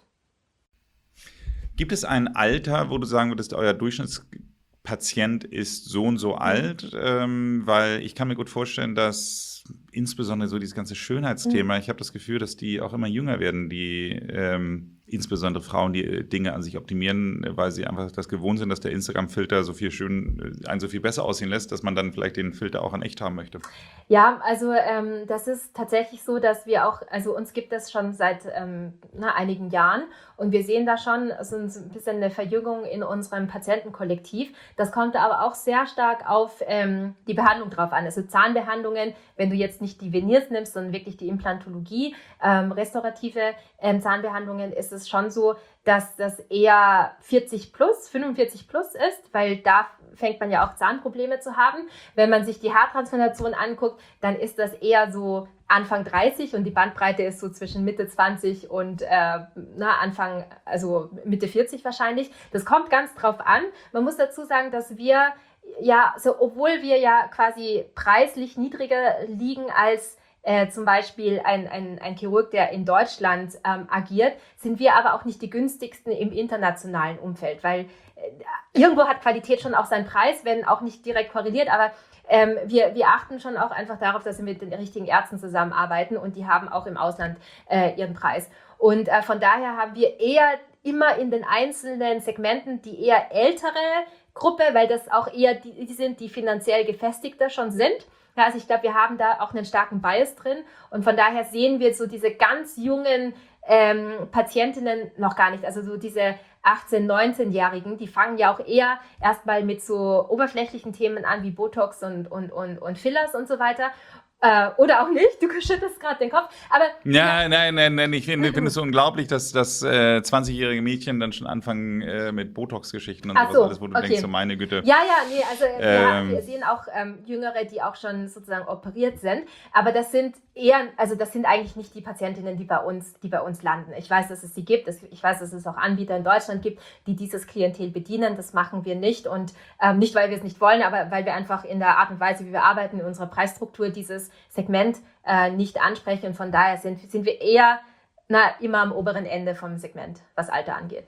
S3: Gibt es ein Alter, wo du sagen würdest, euer Durchschnittspatient ist so und so alt? Ähm, weil ich kann mir gut vorstellen, dass insbesondere so dieses ganze Schönheitsthema, mhm. ich habe das Gefühl, dass die auch immer jünger werden, die ähm, insbesondere Frauen, die Dinge an sich optimieren, weil sie einfach das gewohnt sind, dass der Instagram-Filter so viel schön, einen so viel besser aussehen lässt, dass man dann vielleicht den Filter auch in echt haben möchte.
S1: Ja, also ähm, das ist tatsächlich so, dass wir auch, also uns gibt es schon seit ähm, na, einigen Jahren und wir sehen da schon so ein bisschen eine Verjüngung in unserem Patientenkollektiv. Das kommt aber auch sehr stark auf ähm, die Behandlung drauf an. Also Zahnbehandlungen, wenn du jetzt nicht die Veneers nimmst, sondern wirklich die Implantologie, ähm, restaurative ähm, Zahnbehandlungen, ist es schon so, dass das eher vierzig plus, fünfundvierzig plus ist, weil da fängt man ja auch Zahnprobleme zu haben. Wenn man sich die Haartransplantation anguckt, dann ist das eher so Anfang dreißig und die Bandbreite ist so zwischen Mitte zwanzig und äh, na, Anfang, also Mitte vierzig wahrscheinlich. Das kommt ganz drauf an. Man muss dazu sagen, dass wir ja, so, obwohl wir ja quasi preislich niedriger liegen als äh, zum Beispiel ein, ein, ein Chirurg, der in Deutschland ähm, agiert, sind wir aber auch nicht die günstigsten im internationalen Umfeld, weil äh, irgendwo hat Qualität schon auch seinen Preis, wenn auch nicht direkt korreliert, aber ähm, wir, wir achten schon auch einfach darauf, dass wir mit den richtigen Ärzten zusammenarbeiten und die haben auch im Ausland äh, ihren Preis. Und äh, von daher haben wir eher immer in den einzelnen Segmenten die eher ältere Gruppe, weil das auch eher die, die sind, die finanziell gefestigter schon sind. Ja, also ich glaube, wir haben da auch einen starken Bias drin und von daher sehen wir so diese ganz jungen ähm, Patientinnen noch gar nicht. Also so diese achtzehn-, neunzehnjährigen, die fangen ja auch eher erstmal mit so oberflächlichen Themen an wie Botox und, und, und, und Fillers und so weiter. Äh, oder auch nicht, du schüttelst gerade den Kopf. Aber
S3: ja, ja. Nein, nein, nein, ich finde find es so unglaublich, dass, dass äh, zwanzigjährige Mädchen dann schon anfangen äh, mit Botox-Geschichten und
S1: Ach
S3: sowas
S1: so,
S3: alles, wo du
S1: okay.
S3: denkst, so meine Güte.
S1: Ja, ja, nee, also
S3: Ähm.
S1: wir, wir sehen auch ähm, Jüngere, die auch schon sozusagen operiert sind, aber das sind eher, also das sind eigentlich nicht die Patientinnen, die bei uns, die bei uns landen. Ich weiß, dass es sie gibt, ich weiß, dass es auch Anbieter in Deutschland gibt, die dieses Klientel bedienen, das machen wir nicht und ähm, nicht, weil wir es nicht wollen, aber weil wir einfach in der Art und Weise, wie wir arbeiten, in unserer Preisstruktur dieses Segment äh, nicht ansprechen und von daher sind, sind wir eher na, immer am oberen Ende vom Segment, was Alter angeht.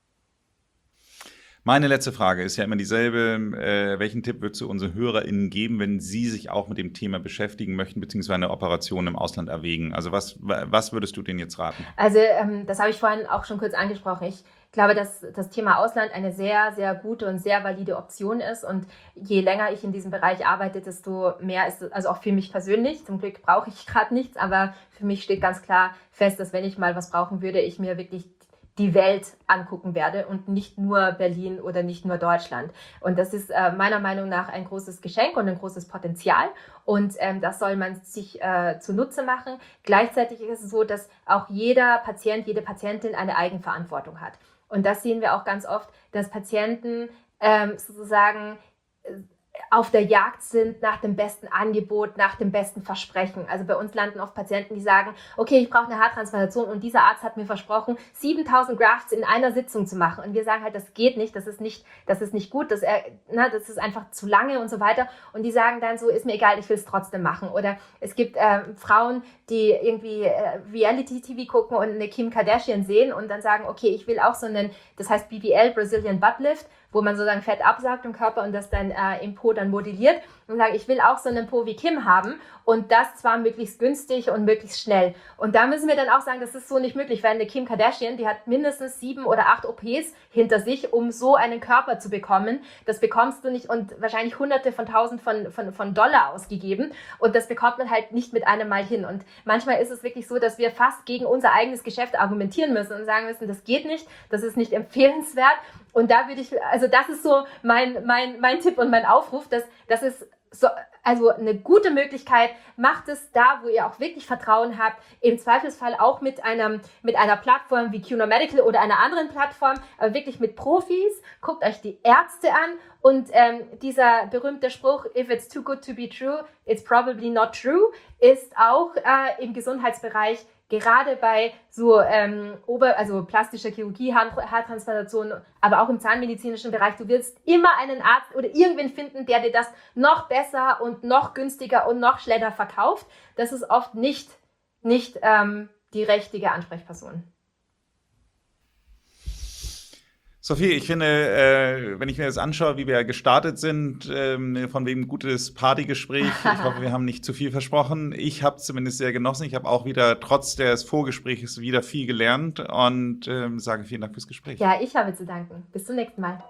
S3: Meine letzte Frage ist ja immer dieselbe. Äh, welchen Tipp würdest du unseren HörerInnen geben, wenn sie sich auch mit dem Thema beschäftigen möchten, beziehungsweise eine Operation im Ausland erwägen? Also was, was würdest du denen jetzt raten?
S1: Also ähm, das habe ich vorhin auch schon kurz angesprochen. Ich glaube, dass das Thema Ausland eine sehr, sehr gute und sehr valide Option ist. Und je länger ich in diesem Bereich arbeite, desto mehr ist es, also auch für mich persönlich. Zum Glück brauche ich gerade nichts, aber für mich steht ganz klar fest, dass wenn ich mal was brauchen würde, ich mir wirklich die Welt angucken werde und nicht nur Berlin oder nicht nur Deutschland. Und das ist äh, meiner Meinung nach ein großes Geschenk und ein großes Potenzial. Und ähm, das soll man sich äh, zunutze machen. Gleichzeitig ist es so, dass auch jeder Patient, jede Patientin eine Eigenverantwortung hat. Und das sehen wir auch ganz oft, dass Patienten ähm, sozusagen auf der Jagd sind nach dem besten Angebot, nach dem besten Versprechen. Also bei uns landen oft Patienten, die sagen, okay, ich brauche eine Haartransplantation und dieser Arzt hat mir versprochen, siebentausend Grafts in einer Sitzung zu machen. Und wir sagen halt, das geht nicht, das ist nicht, das ist nicht gut, das, er, na, das ist einfach zu lange und so weiter. Und die sagen dann so, ist mir egal, ich will es trotzdem machen. Oder es gibt äh, Frauen, die irgendwie äh, Reality-T V gucken und eine Kim Kardashian sehen und dann sagen, okay, ich will auch so einen, das heißt B B L, Brazilian Butt Lift, wo man sozusagen Fett absaugt im Körper und das dann äh, im Po dann modelliert und sagen, ich will auch so einen Po wie Kim haben und das zwar möglichst günstig und möglichst schnell. Und da müssen wir dann auch sagen, das ist so nicht möglich, weil eine Kim Kardashian, die hat mindestens sieben oder acht O Ps hinter sich, um so einen Körper zu bekommen. Das bekommst du nicht und wahrscheinlich hunderte von tausend von, von, von Dollar ausgegeben und das bekommt man halt nicht mit einem Mal hin. Und manchmal ist es wirklich so, dass wir fast gegen unser eigenes Geschäft argumentieren müssen und sagen müssen, das geht nicht, das ist nicht empfehlenswert. Und da würde ich, also das ist so mein, mein, mein Tipp und mein Aufruf, dass das ist so, also eine gute Möglichkeit, macht es da, wo ihr auch wirklich Vertrauen habt, im Zweifelsfall auch mit einer, mit einer Plattform wie Q N O Medical oder einer anderen Plattform, aber wirklich mit Profis, guckt euch die Ärzte an und ähm, dieser berühmte Spruch, if it's too good to be true, it's probably not true, ist auch äh, im Gesundheitsbereich gerade bei so ähm, Ober-, also plastischer Chirurgie, Haar- Haartransplantation, aber auch im zahnmedizinischen Bereich, du wirst immer einen Arzt oder irgendwen finden, der dir das noch besser und noch günstiger und noch schneller verkauft. Das ist oft nicht, nicht ähm, die richtige Ansprechperson.
S3: Sophie, ich finde, äh, wenn ich mir das anschaue, wie wir gestartet sind, ähm, von wegen gutes Partygespräch, ich hoffe, wir haben nicht zu viel versprochen. Ich habe zumindest sehr genossen. Ich habe auch wieder, trotz des Vorgesprächs, wieder viel gelernt und ähm, sage vielen Dank fürs Gespräch.
S1: Ja, ich habe zu danken. Bis zum nächsten Mal.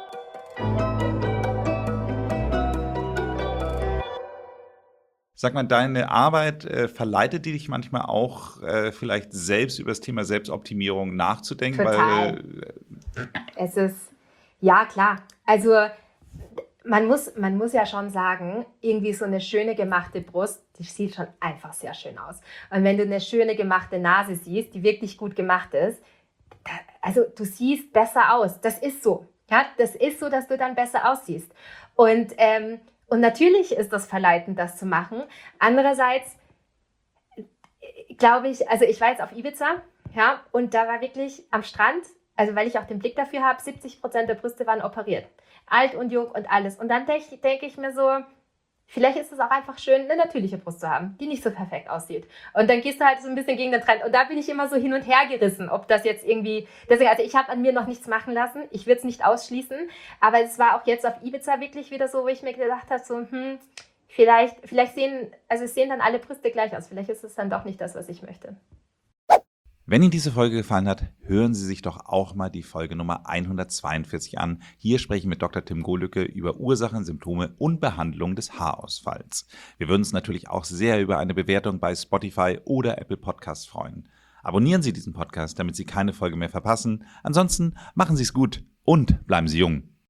S3: Sag mal, deine Arbeit, äh, verleitet die dich manchmal auch äh, vielleicht selbst über das Thema Selbstoptimierung nachzudenken?
S1: Total.
S3: Weil, äh,
S1: Es ist, ja klar, also man muss, man muss ja schon sagen, irgendwie so eine schöne gemachte Brust, die sieht schon einfach sehr schön aus. Und wenn du eine schöne gemachte Nase siehst, die wirklich gut gemacht ist, da, also du siehst besser aus. Das ist so. Ja, das ist so, dass du dann besser aussiehst. Und, ähm, und natürlich ist das verleitend, das zu machen. Andererseits glaube ich, also ich war jetzt auf Ibiza, ja, und da war wirklich am Strand, also weil ich auch den Blick dafür habe, siebzig Prozent der Brüste waren operiert. Alt und jung und alles. Und dann denke denk ich mir so, vielleicht ist es auch einfach schön, eine natürliche Brust zu haben, die nicht so perfekt aussieht. Und dann gehst du halt so ein bisschen gegen den Trend. Und da bin ich immer so hin und her gerissen, ob das jetzt irgendwie, deswegen, also ich habe an mir noch nichts machen lassen, ich würde es nicht ausschließen, aber es war auch jetzt auf Ibiza wirklich wieder so, wo ich mir gedacht habe, so, hm, vielleicht, vielleicht sehen, also es sehen dann alle Brüste gleich aus, vielleicht ist es dann doch nicht das, was ich möchte.
S3: Wenn Ihnen diese Folge gefallen hat, hören Sie sich doch auch mal die Folge Nummer hundertzweiundvierzig an. Hier spreche ich mit Doktor Tim Gohlücke über Ursachen, Symptome und Behandlung des Haarausfalls. Wir würden uns natürlich auch sehr über eine Bewertung bei Spotify oder Apple Podcasts freuen. Abonnieren Sie diesen Podcast, damit Sie keine Folge mehr verpassen. Ansonsten machen Sie es gut und bleiben Sie jung.